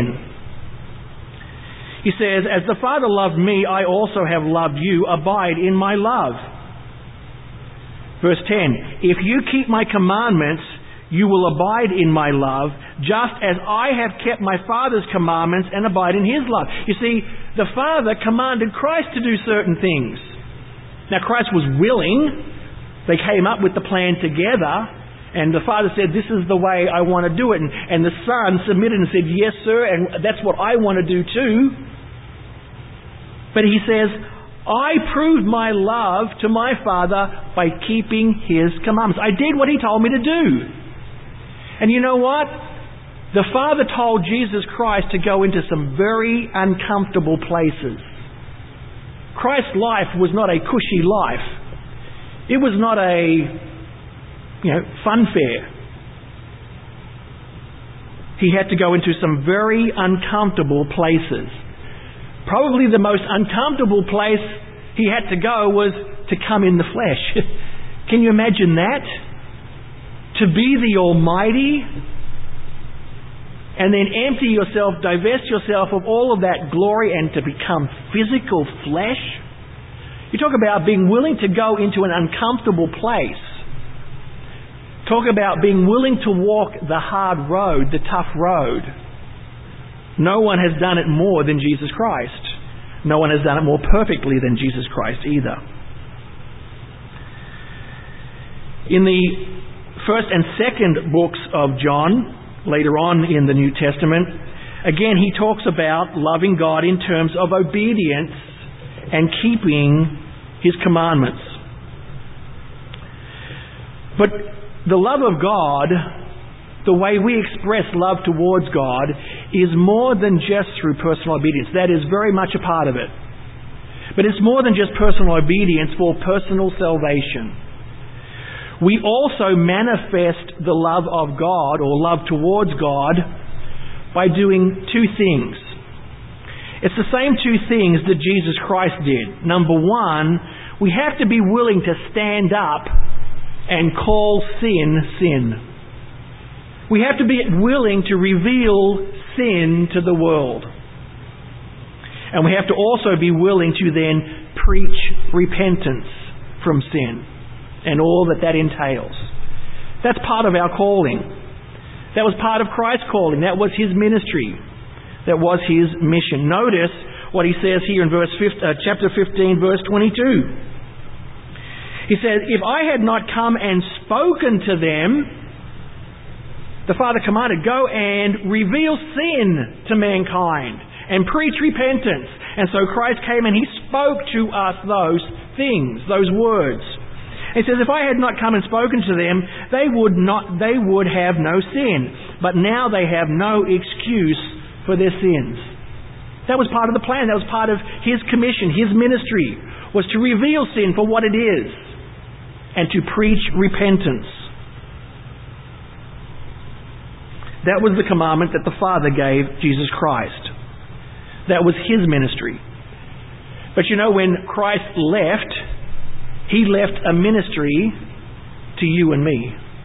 10. He says, as the Father loved me, I also have loved you. Abide in my love. Verse 10. If you keep my commandments, you will abide in my love, just as I have kept my Father's commandments and abide in his love. You see, the Father commanded Christ to do certain things. Now, Christ was willing. They came up with the plan together, and the Father said, this is the way I want to do it. And the Son submitted and said, yes, sir, and that's what I want to do too. But he says, I proved my love to my Father by keeping his commandments. I did what he told me to do. And you know what? The Father told Jesus Christ to go into some very uncomfortable places. Christ's life was not a cushy life. It was not a, fun fair. He had to go into some very uncomfortable places. Probably the most uncomfortable place he had to go was to come in the flesh. Can you imagine that? To be the Almighty and then empty yourself, divest yourself of all of that glory and to become physical flesh. You talk about being willing to go into an uncomfortable place. Talk about being willing to walk the hard road, the tough road. No one has done it more than Jesus Christ. No one has done it more perfectly than Jesus Christ either. In the first and second books of John, later on in the New Testament, again he talks about loving God in terms of obedience and keeping his commandments. But the love of God, the way we express love towards God, is more than just through personal obedience. That is very much a part of it. But it's more than just personal obedience for personal salvation. We also manifest the love of God, or love towards God, by doing two things. It's the same two things that Jesus Christ did. Number one, we have to be willing to stand up and call sin, sin. We have to be willing to reveal sin to the world. And we have to also be willing to then preach repentance from sin and all that entails. That's part of our calling. That was part of Christ's calling. That was His ministry. That was His mission. Notice what He says here in chapter 15, verse 22. He says, if I had not come and spoken to them, the Father commanded, go and reveal sin to mankind and preach repentance. And so Christ came and He spoke to us those things, those words. He says, if I had not come and spoken to them, they would have no sin. But now they have no excuse for their sins. That was part of the plan. That was part of His commission, His ministry, was to reveal sin for what it is and to preach repentance. That was the commandment that the Father gave Jesus Christ. That was His ministry. But you know, when Christ left, He left a ministry to you and me.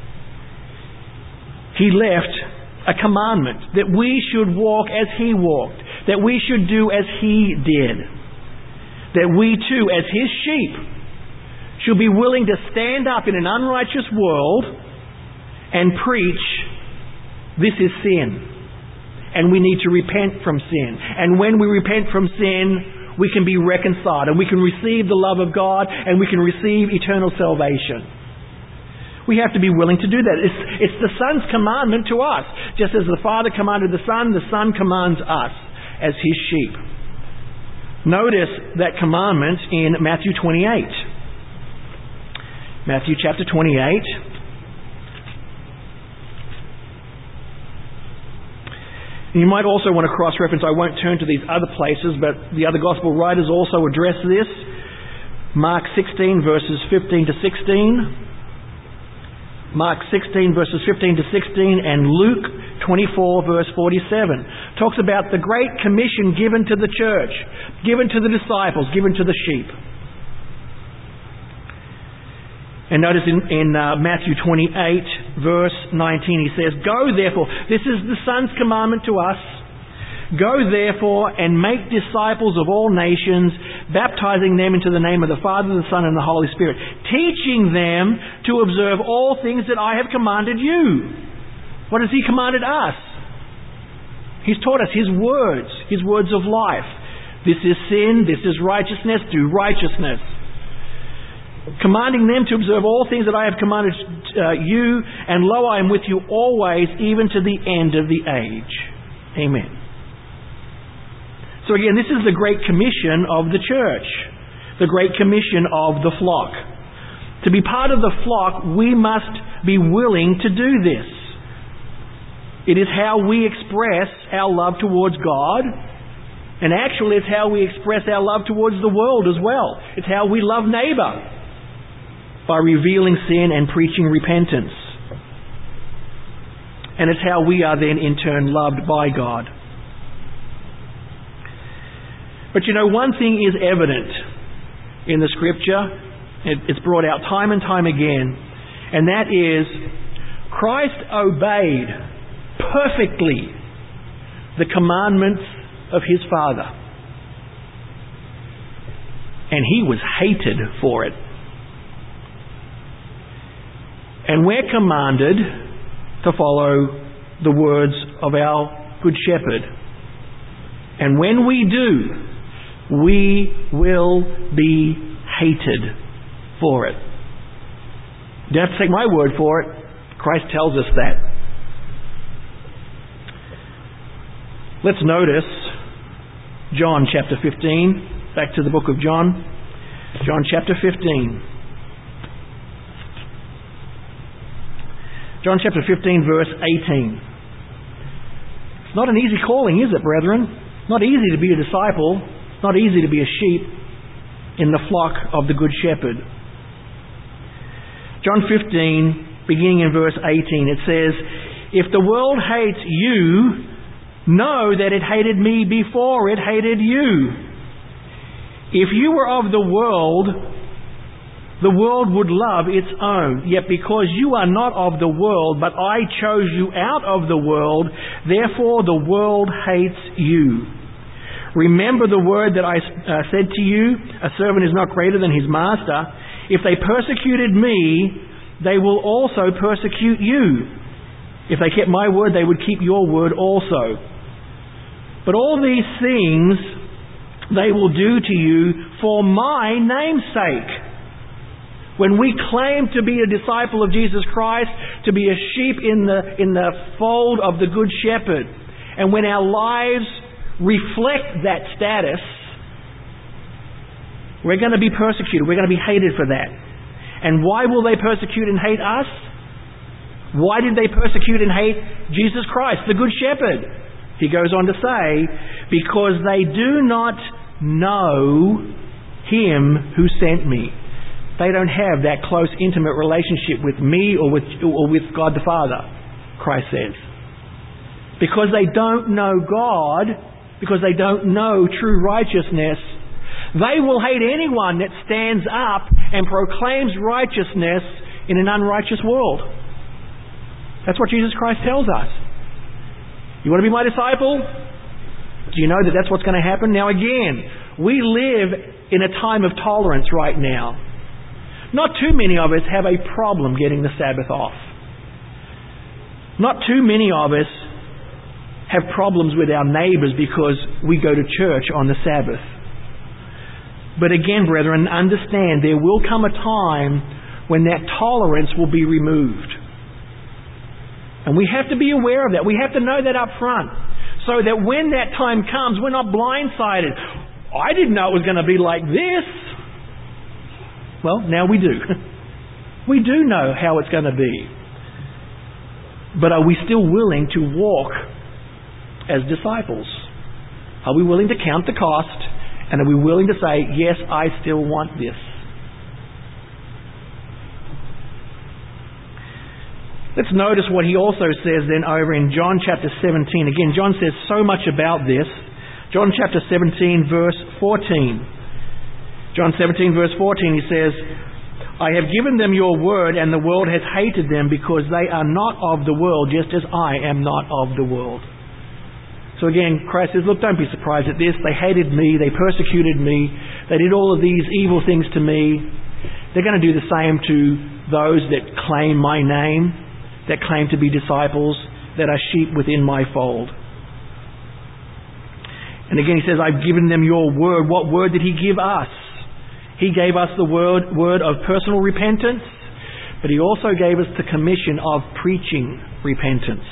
He left a commandment that we should walk as He walked, that we should do as He did, that we too, as His sheep, should be willing to stand up in an unrighteous world and preach, this is sin, and we need to repent from sin. And when we repent from sin, we can be reconciled, and we can receive the love of God, and we can receive eternal salvation. We have to be willing to do that. It's the Son's commandment to us. Just as the Father commanded the Son commands us as His sheep. Notice that commandment in Matthew 28. Matthew chapter 28. You might also want to cross-reference. I won't turn to these other places, but the other Gospel writers also address this. Mark 16 verses 15 to 16. Mark 16 verses 15 to 16 and Luke 24 verse 47 talks about the great commission given to the church, given to the disciples, given to the sheep. And notice in Matthew 28 verse 19 He says, go therefore, this is the Son's commandment to us, go therefore and make disciples of all nations, baptizing them into the name of the Father, the Son and the Holy Spirit, teaching them to observe all things that I have commanded you. What has He commanded us? He's taught us His words of life. This is sin, this is righteousness, do righteousness. Commanding them to observe all things that I have commanded you, and lo, I am with you always, even to the end of the age. Amen. So again, this is the Great Commission of the church, the Great Commission of the flock. To be part of the flock, we must be willing to do this. It is how we express our love towards God, and actually it's how we express our love towards the world as well. It's how we love neighbour, by revealing sin and preaching repentance. And it's how we are then in turn loved by God. But you know, one thing is evident in the Scripture. It's brought out time and time again. And that is, Christ obeyed perfectly the commandments of His Father. And He was hated for it. And we're commanded to follow the words of our Good Shepherd. And when we do, we will be hated for it. You don't have to take my word for it. Christ tells us that. Let's notice John chapter 15. Back to the book of John. John chapter 15. John chapter 15 verse 18. It's not an easy calling, is it, brethren? Not easy to be a disciple. It's not easy to be a sheep in the flock of the Good Shepherd. John 15, beginning in verse 18, it says, "If the world hates you, know that it hated me before it hated you. If you were of the world would love its own. Yet because you are not of the world, but I chose you out of the world, therefore the world hates you. Remember the word that I said to you, a servant is not greater than his master. If they persecuted me, they will also persecute you. If they kept my word, they would keep your word also. But all these things they will do to you for my name's sake." When we claim to be a disciple of Jesus Christ, to be a sheep in the fold of the Good Shepherd, and when our lives reflect that status, we're going to be persecuted. We're going to be hated for that. And why will they persecute and hate us? Why did they persecute and hate Jesus Christ, the Good Shepherd? He goes on to say, because they do not know Him who sent me. They don't have that close, intimate relationship with me or with God the Father, Christ says. Because they don't know God, because they don't know true righteousness, they will hate anyone that stands up and proclaims righteousness in an unrighteous world. That's what Jesus Christ tells us. You want to be my disciple? Do you know that that's what's going to happen? Now again, we live in a time of tolerance right now. Not too many of us have a problem getting the Sabbath off. Not too many of us have problems with our neighbours because we go to church on the Sabbath. But again, brethren, understand there will come a time when that tolerance will be removed. And we have to be aware of that. We have to know that up front. So that when that time comes, we're not blindsided. I didn't know it was going to be like this. Well, now we do. We do know how it's going to be. But are we still willing to walk as disciples? Are we willing to count the cost? And are we willing to say, yes, I still want this? Let's notice what he also says then over in John chapter 17. Again, John says so much about this. John chapter 17 verse 14. John 17 verse 14, he says, "I have given them your word, and the world has hated them because they are not of the world, just as I am not of the world." So again, Christ says, look, don't be surprised at this. They hated me. They persecuted me. They did all of these evil things to me. They're going to do the same to those that claim my name, that claim to be disciples, that are sheep within my fold. And again, he says, "I've given them your word." What word did he give us? He gave us the word of personal repentance, but he also gave us the commission of preaching repentance.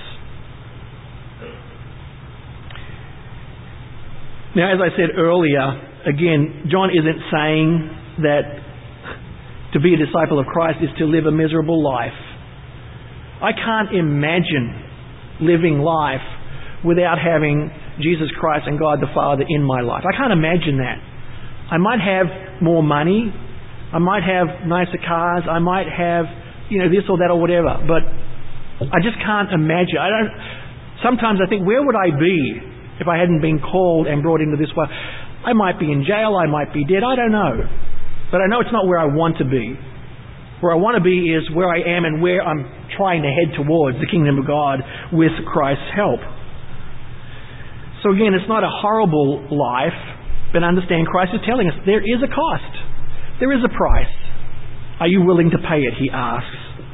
Now, as I said earlier, again, John isn't saying that to be a disciple of Christ is to live a miserable life. I can't imagine living life without having Jesus Christ and God the Father in my life. I can't imagine that. I might have more money. I might have nicer cars. I might have, this or that or whatever. But I just can't imagine. Sometimes I think, where would I be if I hadn't been called and brought into this world? I might be in jail. I might be dead. I don't know. But I know it's not where I want to be. Where I want to be is where I am and where I'm trying to head towards, the kingdom of God, with Christ's help. So again, it's not a horrible life. But understand, Christ is telling us there is a cost. There is a price. Are you willing to pay it, he asks.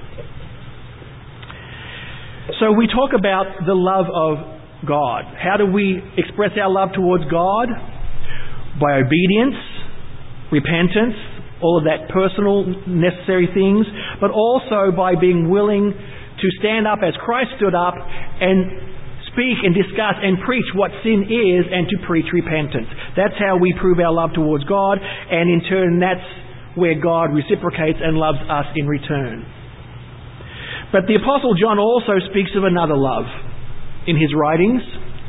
So we talk about the love of God. How do we express our love towards God? By obedience, repentance, all of that personal, necessary things, but also by being willing to stand up as Christ stood up and speak and discuss and preach what sin is, and to preach repentance. That's how we prove our love towards God, and in turn that's where God reciprocates and loves us in return. But the Apostle John also speaks of another love in his writings,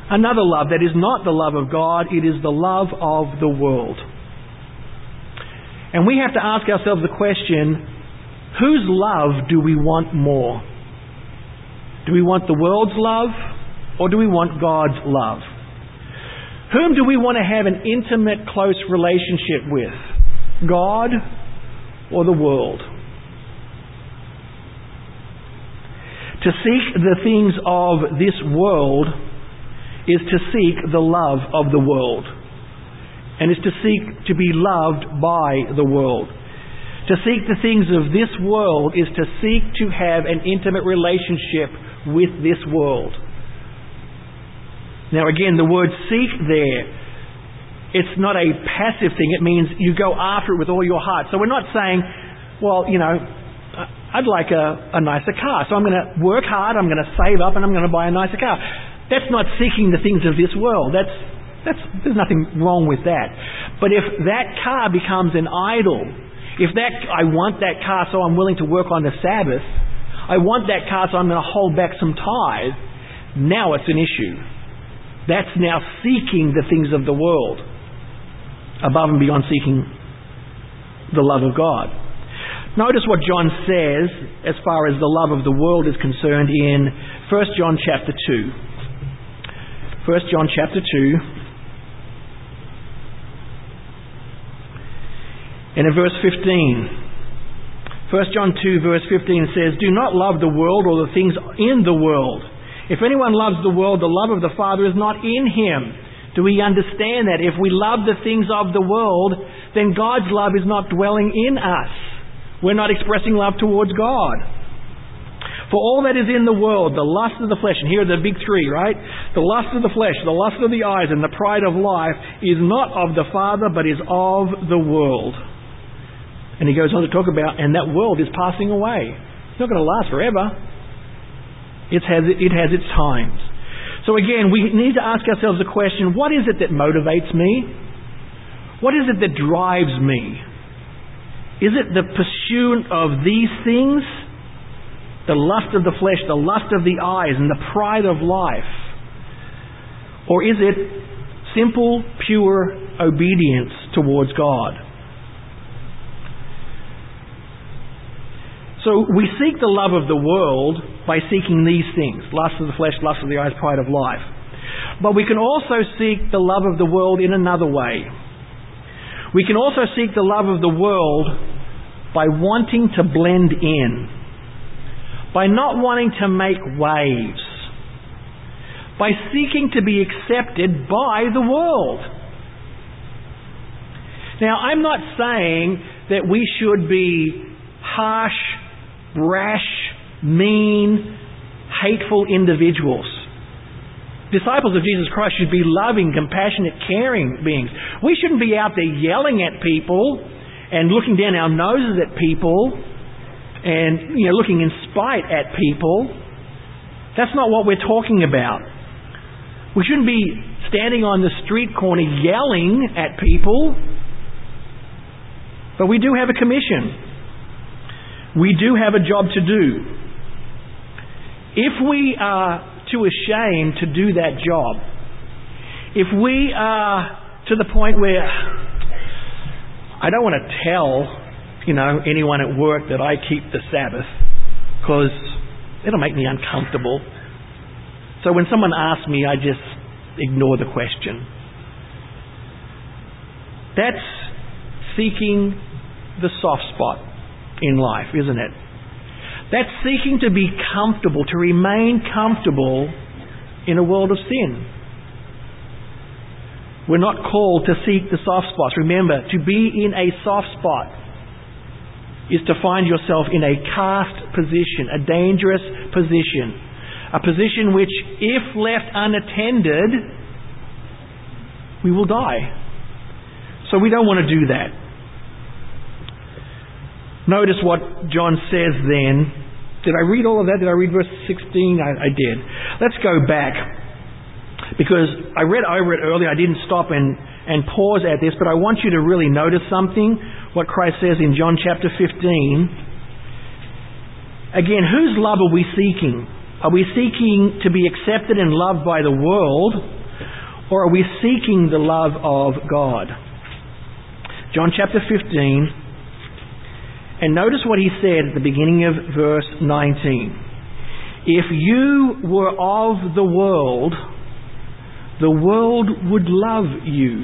another love that is not the love of God. It is the love of the world. And we have to ask ourselves the question, whose love do we want more? Do we want the world's love, or do we want God's love? Whom do we want to have an intimate, close relationship with? God or the world? To seek the things of this world is to seek the love of the world, and is to seek to be loved by the world. To seek the things of this world is to seek to have an intimate relationship with this world. Now again, the word seek there, it's not a passive thing. It means you go after it with all your heart. So we're not saying, well, I'd like a nicer car, so I'm going to work hard, I'm going to save up, and I'm going to buy a nicer car. That's not seeking the things of this world. There's nothing wrong with that. But if that car becomes an idol, I want that car so I'm willing to work on the Sabbath, I want that car so I'm going to hold back some tithe, now it's an issue. That's now seeking the things of the world above and beyond seeking the love of God. Notice what John says as far as the love of the world is concerned in 1 John chapter 2. 1 John chapter 2. And in verse 15, 1 John 2 verse 15 says, "Do not love the world or the things in the world. If anyone loves the world, the love of the Father is not in him." Do we understand that? If we love the things of the world, then God's love is not dwelling in us. We're not expressing love towards God. For all that is in the world, the lust of the flesh, and here are the big three, right? The lust of the flesh, the lust of the eyes, and the pride of life is not of the Father, but is of the world. And he goes on to talk about, and that world is passing away. It's not going to last forever. It has its times. So again, we need to ask ourselves the question, what is it that motivates me? What is it that drives me? Is it the pursuit of these things? The lust of the flesh, the lust of the eyes, and the pride of life? Or is it simple, pure obedience towards God? So we seek the love of the world by seeking these things: lust of the flesh, lust of the eyes, pride of life. But we can also seek the love of the world in another way. We can also seek the love of the world by wanting to blend in, by not wanting to make waves, by seeking to be accepted by the world. Now, I'm not saying that we should be harsh, rash, mean, hateful individuals. Disciples of Jesus Christ should be loving, compassionate, caring beings. We shouldn't be out there yelling at people and looking down our noses at people and looking in spite at people. That's not what we're talking about. We shouldn't be standing on the street corner yelling at people. But we do have a commission. We do have a job to do. If we are too ashamed to do that job, if we are to the point where I don't want to tell, anyone at work that I keep the Sabbath because it'll make me uncomfortable. So when someone asks me, I just ignore the question. That's seeking the soft spot in life, isn't it? That's seeking to be comfortable, to remain comfortable in a world of sin. We're not called to seek the soft spots. Remember, to be in a soft spot is to find yourself in a cast position, a dangerous position, a position which, if left unattended, we will die. So we don't want to do that. Notice what John says then. Did I read all of that? Did I read verse 16? I did. Let's go back. Because I read over it earlier. I didn't stop and pause at this. But I want you to really notice something. What Christ says in John chapter 15. Again, whose love are we seeking? Are we seeking to be accepted and loved by the world? Or are we seeking the love of God? John chapter 15, and notice what he said at the beginning of verse 19. If you were of the world would love you.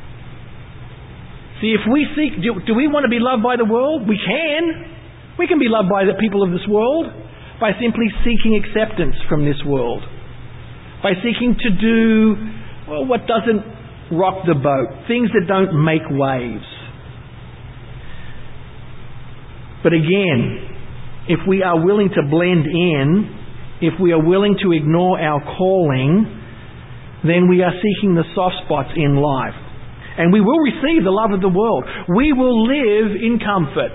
See, if we seek, do we want to be loved by the world? We can. We can be loved by the people of this world by simply seeking acceptance from this world. By seeking to do, well, what doesn't rock the boat. Things that don't make waves. But again, if we are willing to blend in, if we are willing to ignore our calling, then we are seeking the soft spots in life. And we will receive the love of the world. We will live in comfort.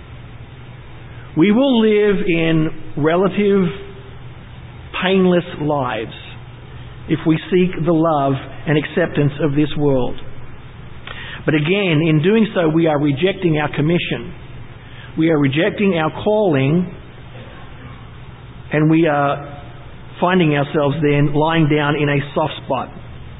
We will live in relative, painless lives if we seek the love and acceptance of this world. But again, in doing so, we are rejecting our commission. We are rejecting our calling, and we are finding ourselves then lying down in a soft spot.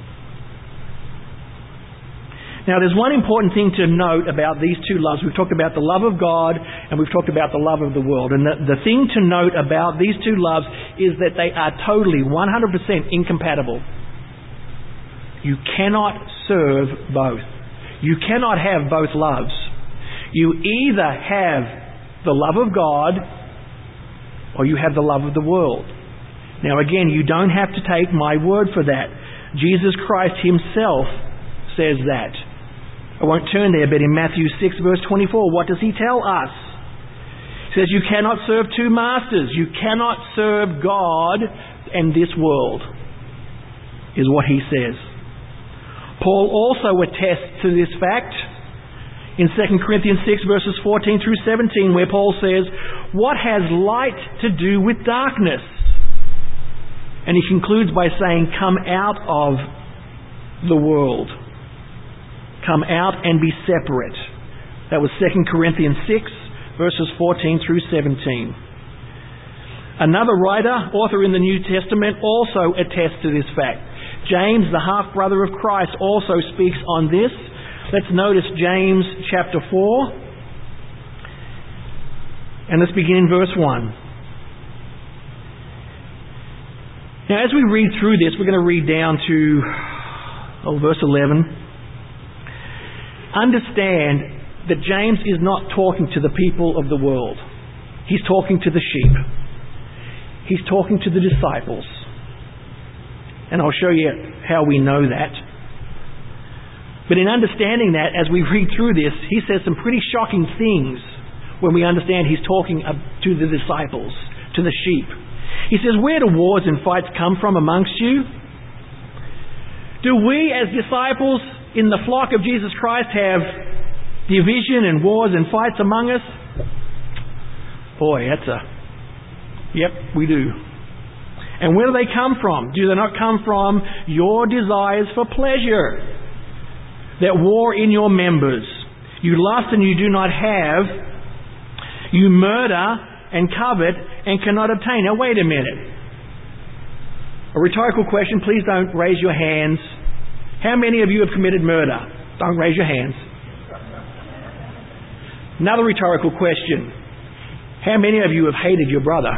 Now, there's one important thing to note about these two loves. We've talked about the love of God and we've talked about the love of the world. And the thing to note about these two loves is that they are totally, 100% incompatible. You cannot serve both. You cannot have both loves. You either have the love of God or you have the love of the world. Now again, you don't have to take my word for that. Jesus Christ himself says that. I won't turn there, but in Matthew 6 verse 24, what does he tell us? He says, you cannot serve two masters. You cannot serve God and this world, is what he says. Paul also attests to this fact in 2 Corinthians 6 verses 14 through 17, where Paul says, what has light to do with darkness? And he concludes by saying, come out of the world. Come out and be separate. That was 2 Corinthians 6 verses 14 through 17. Another writer, author in the New Testament, also attests to this fact. James, the half-brother of Christ, also speaks on this. Let's notice James chapter 4. And let's begin in verse 1. Now, as we read through this, we're going to read down to verse 11. Understand that James is not talking to the people of the world. He's talking to the sheep. He's talking to the disciples. And I'll show you how we know that. But in understanding that, as we read through this, he says some pretty shocking things when we understand he's talking to the disciples, to the sheep. He says, where do wars and fights come from amongst you? Do we as disciples in the flock of Jesus Christ have division and wars and fights among us? Boy, yep, we do. And where do they come from? Do they not come from your desires for pleasure that war in your members? You lust and you do not have. You murder and covet and cannot obtain. Now wait a minute. A rhetorical question, please don't raise your hands. How many of you have committed murder? Don't raise your hands. Another rhetorical question. How many of you have hated your brother?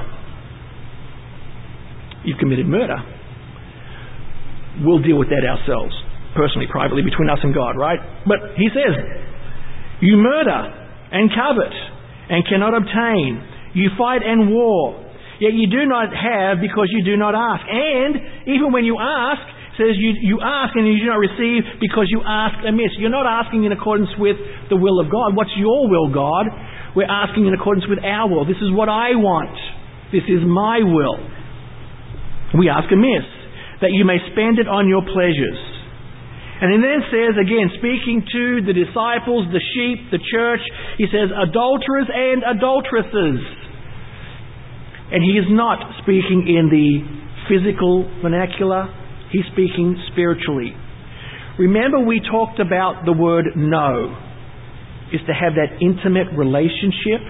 You've committed murder. We'll deal with that ourselves, personally, privately, between us and God, right? But he says, you murder and covet and cannot obtain. You fight and war, yet you do not have because you do not ask. And even when you ask, says you ask and you do not receive because you ask amiss. You're not asking in accordance with the will of God. What's your will, God? We're asking in accordance with our will. This is what I want. This is my will. We ask amiss, that you may spend it on your pleasures. And he then says, again, speaking to the disciples, the sheep, the church, he says, adulterers and adulteresses. And he is not speaking in the physical vernacular. He's speaking spiritually. Remember, we talked about the word know is to have that intimate relationship.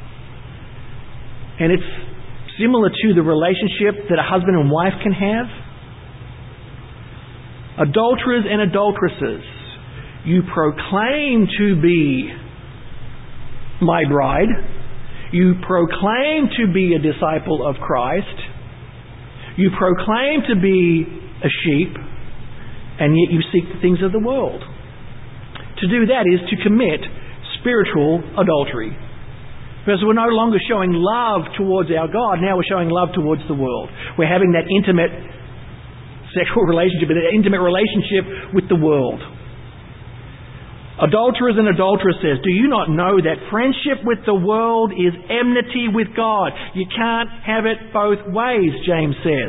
And it's similar to the relationship that a husband and wife can have. Adulterers and adulteresses, you proclaim to be my bride. You proclaim to be a disciple of Christ. You proclaim to be a sheep, and yet you seek the things of the world. To do that is to commit spiritual adultery. Because we're no longer showing love towards our God, now we're showing love towards the world. We're having that intimate sexual relationship, that intimate relationship with the world. Adulterers and adulteresses, do you not know that friendship with the world is enmity with God? You can't have it both ways, James says.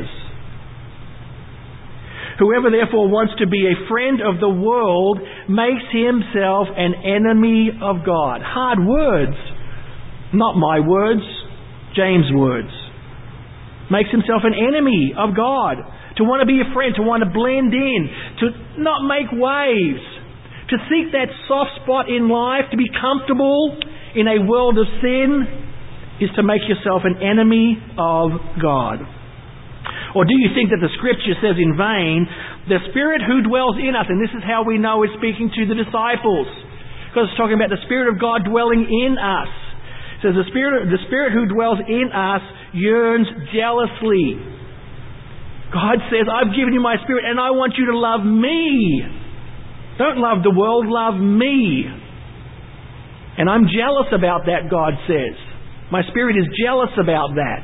Whoever therefore wants to be a friend of the world makes himself an enemy of God. Hard words. Not my words, James' words. Makes himself an enemy of God. To want to be a friend, to want to blend in, to not make waves, to seek that soft spot in life, to be comfortable in a world of sin, is to make yourself an enemy of God. Or do you think that the Scripture says in vain, the Spirit who dwells in us, and this is how we know it's speaking to the disciples, because it's talking about the Spirit of God dwelling in us. It says the Spirit who dwells in us yearns jealously. God says, I've given you my Spirit and I want you to love me. Don't love the world, love me. And I'm jealous about that, God says. My Spirit is jealous about that.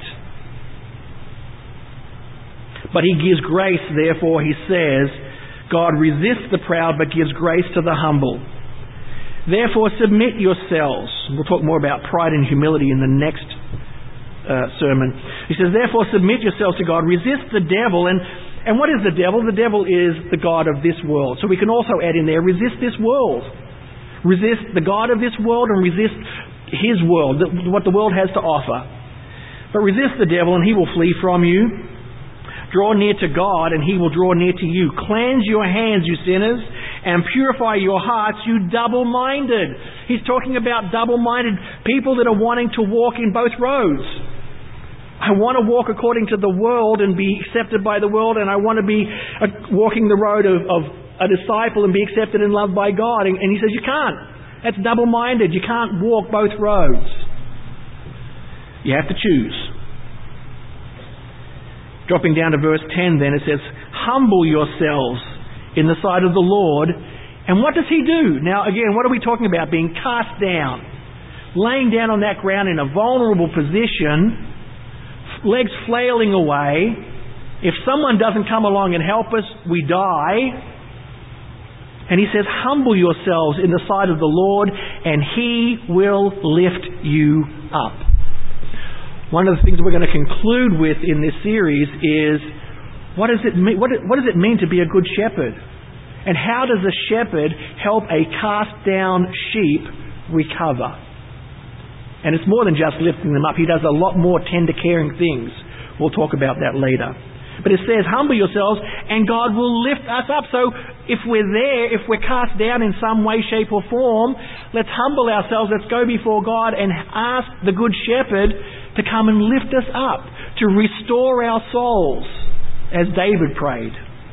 But He gives grace, therefore, He says, God resists the proud but gives grace to the humble. Therefore, submit yourselves. We'll talk more about pride and humility in the next sermon. He says, therefore, submit yourselves to God. Resist the devil. And what is the devil? The devil is the god of this world. So we can also add in there, resist this world. Resist the god of this world and resist his world, what the world has to offer. But resist the devil and he will flee from you. Draw near to God and He will draw near to you. Cleanse your hands, you sinners, and purify your hearts, you double-minded. He's talking about double-minded people that are wanting to walk in both roads. I want to walk according to the world and be accepted by the world, and I want to be walking the road of a disciple and be accepted and loved by God. And He says you can't. That's double-minded. You can't walk both roads. You have to choose. Dropping down to verse 10 then, it says, humble yourselves in the sight of the Lord. And what does He do? Now again, what are we talking about? Being cast down. Laying down on that ground in a vulnerable position, legs flailing away. If someone doesn't come along and help us, we die. And He says, humble yourselves in the sight of the Lord and He will lift you up. One of the things we're going to conclude with in this series is what does it mean? What does it mean to be a good shepherd? And how does a shepherd help a cast down sheep recover? And it's more than just lifting them up. He does a lot more tender, caring things. We'll talk about that later. But it says, humble yourselves and God will lift us up. So if we're there, if we're cast down in some way, shape or form, let's humble ourselves. Let's go before God and ask the good shepherd to come and lift us up, to restore our souls, as David prayed.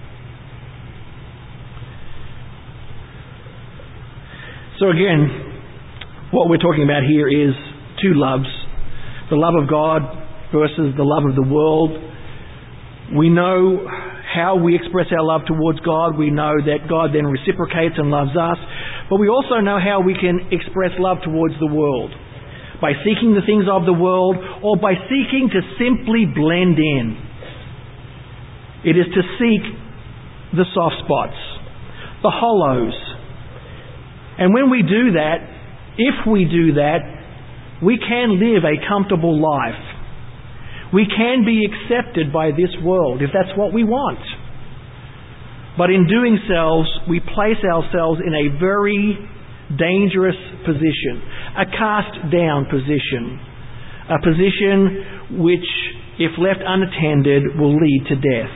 So again, what we're talking about here is two loves. The love of God versus the love of the world. We know how we express our love towards God. We know that God then reciprocates and loves us. But we also know how we can express love towards the world. By seeking the things of the world or by seeking to simply blend in. It is to seek the soft spots, the hollows. And when we do that, if we do that, we can live a comfortable life. We can be accepted by this world if that's what we want. But in doing so, we place ourselves in a very dangerous position, a cast down position, a position which, if left unattended, will lead to death.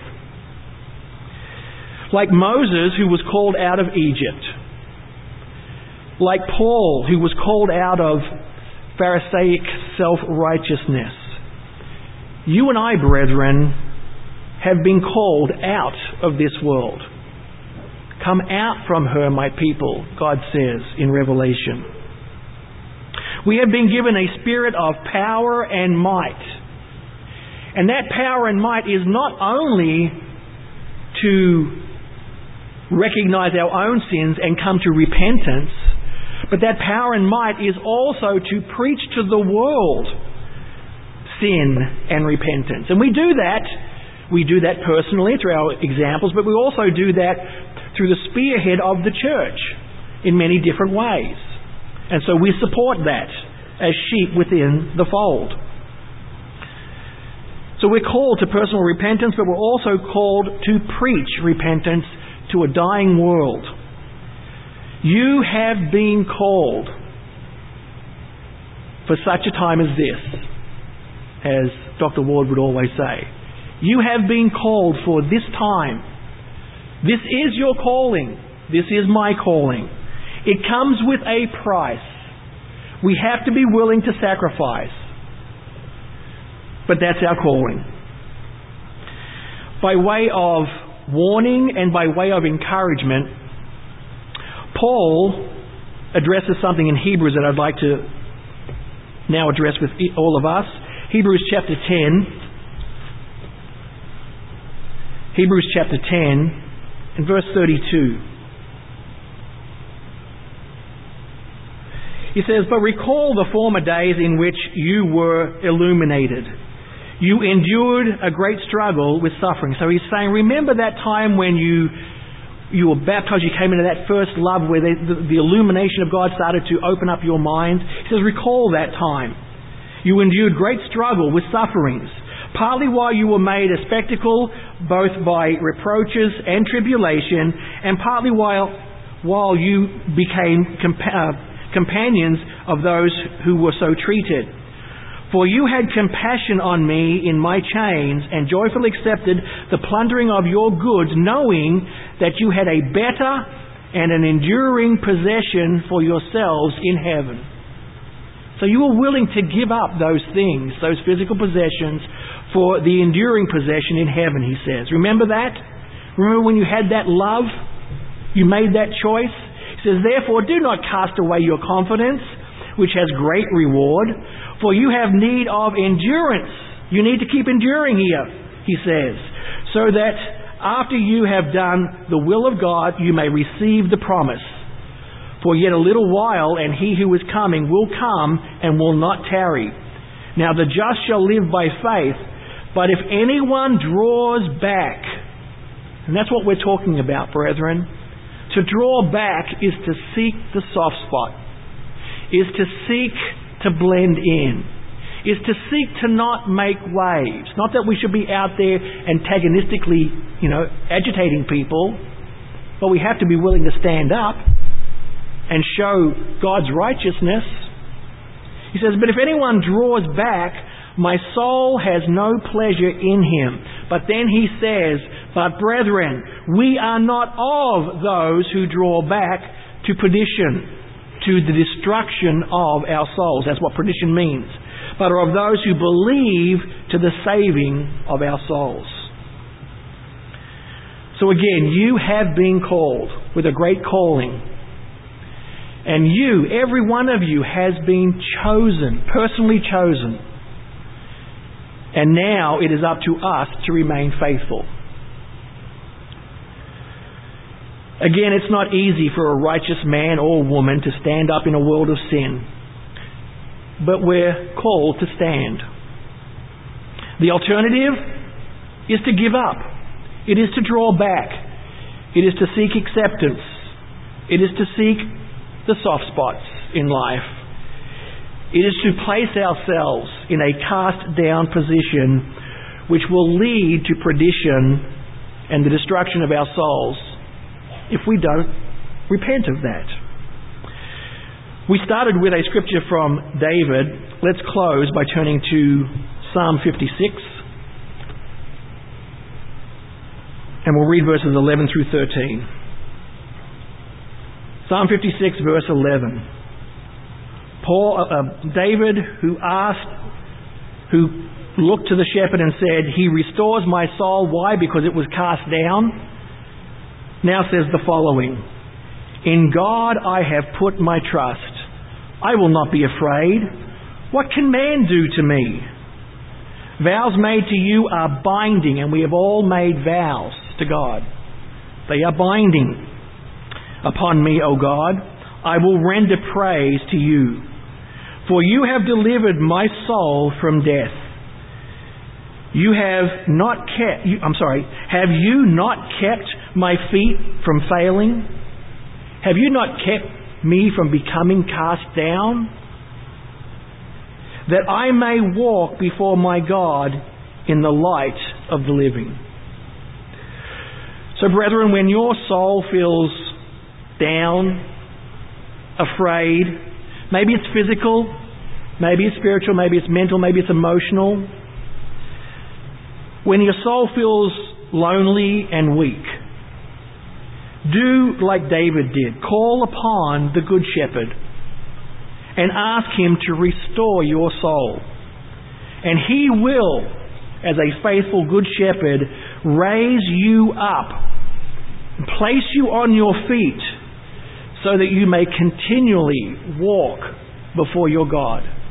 Like Moses, who was called out of Egypt, like Paul, who was called out of Pharisaic self-righteousness, you and I, brethren, have been called out of this world. Come out from her, my people, God says in Revelation. We have been given a spirit of power and might. And that power and might is not only to recognize our own sins and come to repentance, but that power and might is also to preach to the world sin and repentance. And we do that. We do that personally through our examples, but we also do that through the spearhead of the church in many different ways. And so we support that as sheep within the fold. So we're called to personal repentance, but we're also called to preach repentance to a dying world. You have been called for such a time as this, as Dr. Ward would always say. You have been called for this time. This is your calling. This is my calling. It comes with a price. We have to be willing to sacrifice. But that's our calling. By way of warning and by way of encouragement, Paul addresses something in Hebrews that I'd like to now address with all of us. Hebrews chapter 10. Hebrews chapter 10 and verse 32. He says, "But recall the former days in which you were illuminated. You endured a great struggle with suffering." So he's saying, remember that time when you were baptized, you came into that first love where the illumination of God started to open up your mind. He says, recall that time. You endured great struggle with sufferings, partly while you were made a spectacle, both by reproaches and tribulation, and partly while you became companions of those who were so treated. For you had compassion on me in my chains, and joyfully accepted the plundering of your goods, knowing that you had a better and an enduring possession for yourselves in heaven. So you were willing to give up those things, those physical possessions, for the enduring possession in heaven, he says. Remember that? Remember when you had that love? You made that choice? He says, "Therefore do not cast away your confidence, which has great reward, for you have need of endurance." You need to keep enduring here, he says, "so that after you have done the will of God, you may receive the promise. For yet a little while, and he who is coming will come and will not tarry. Now the just shall live by faith, but if anyone draws back," and that's what we're talking about, brethren. To draw back is to seek the soft spot, is to seek to blend in, is to seek to not make waves. Not that we should be out there antagonistically, agitating people, but we have to be willing to stand up and show God's righteousness. He says, "But if anyone draws back, my soul has no pleasure in him." But then he says, "But brethren, we are not of those who draw back to perdition, to the destruction of our souls." That's what perdition means. "But are of those who believe to the saving of our souls." So again, you have been called with a great calling. And you, every one of you, has been chosen, personally chosen. And now it is up to us to remain faithful. Again, it's not easy for a righteous man or woman to stand up in a world of sin. But we're called to stand. The alternative is to give up. It is to draw back. It is to seek acceptance. It is to seek the soft spots in life. It is to place ourselves in a cast down position which will lead to perdition and the destruction of our souls if we don't repent of that. We started with a scripture from David. Let's close by turning to Psalm 56. And we'll read verses 11 through 13. Psalm 56, verse 11. David, who looked to the shepherd and said, "He restores my soul." Why? Because it was cast down. now says the following: In God I have put my trust. I will not be afraid. What can man do to me? Vows made to you are binding, and we have all made vows to God. They are binding upon me, O God. I will render praise to you. For you have delivered my soul from death. Have you not kept my feet from failing? Have you not kept me from becoming cast down? That I may walk before my God in the light of the living. So brethren, when your soul feels down, afraid, maybe it's physical, maybe it's spiritual, maybe it's mental, maybe it's emotional. When your soul feels lonely and weak, do like David did. Call upon the Good Shepherd and ask Him to restore your soul. And He will, as a faithful Good Shepherd, raise you up, place you on your feet, so that you may continually walk before your God.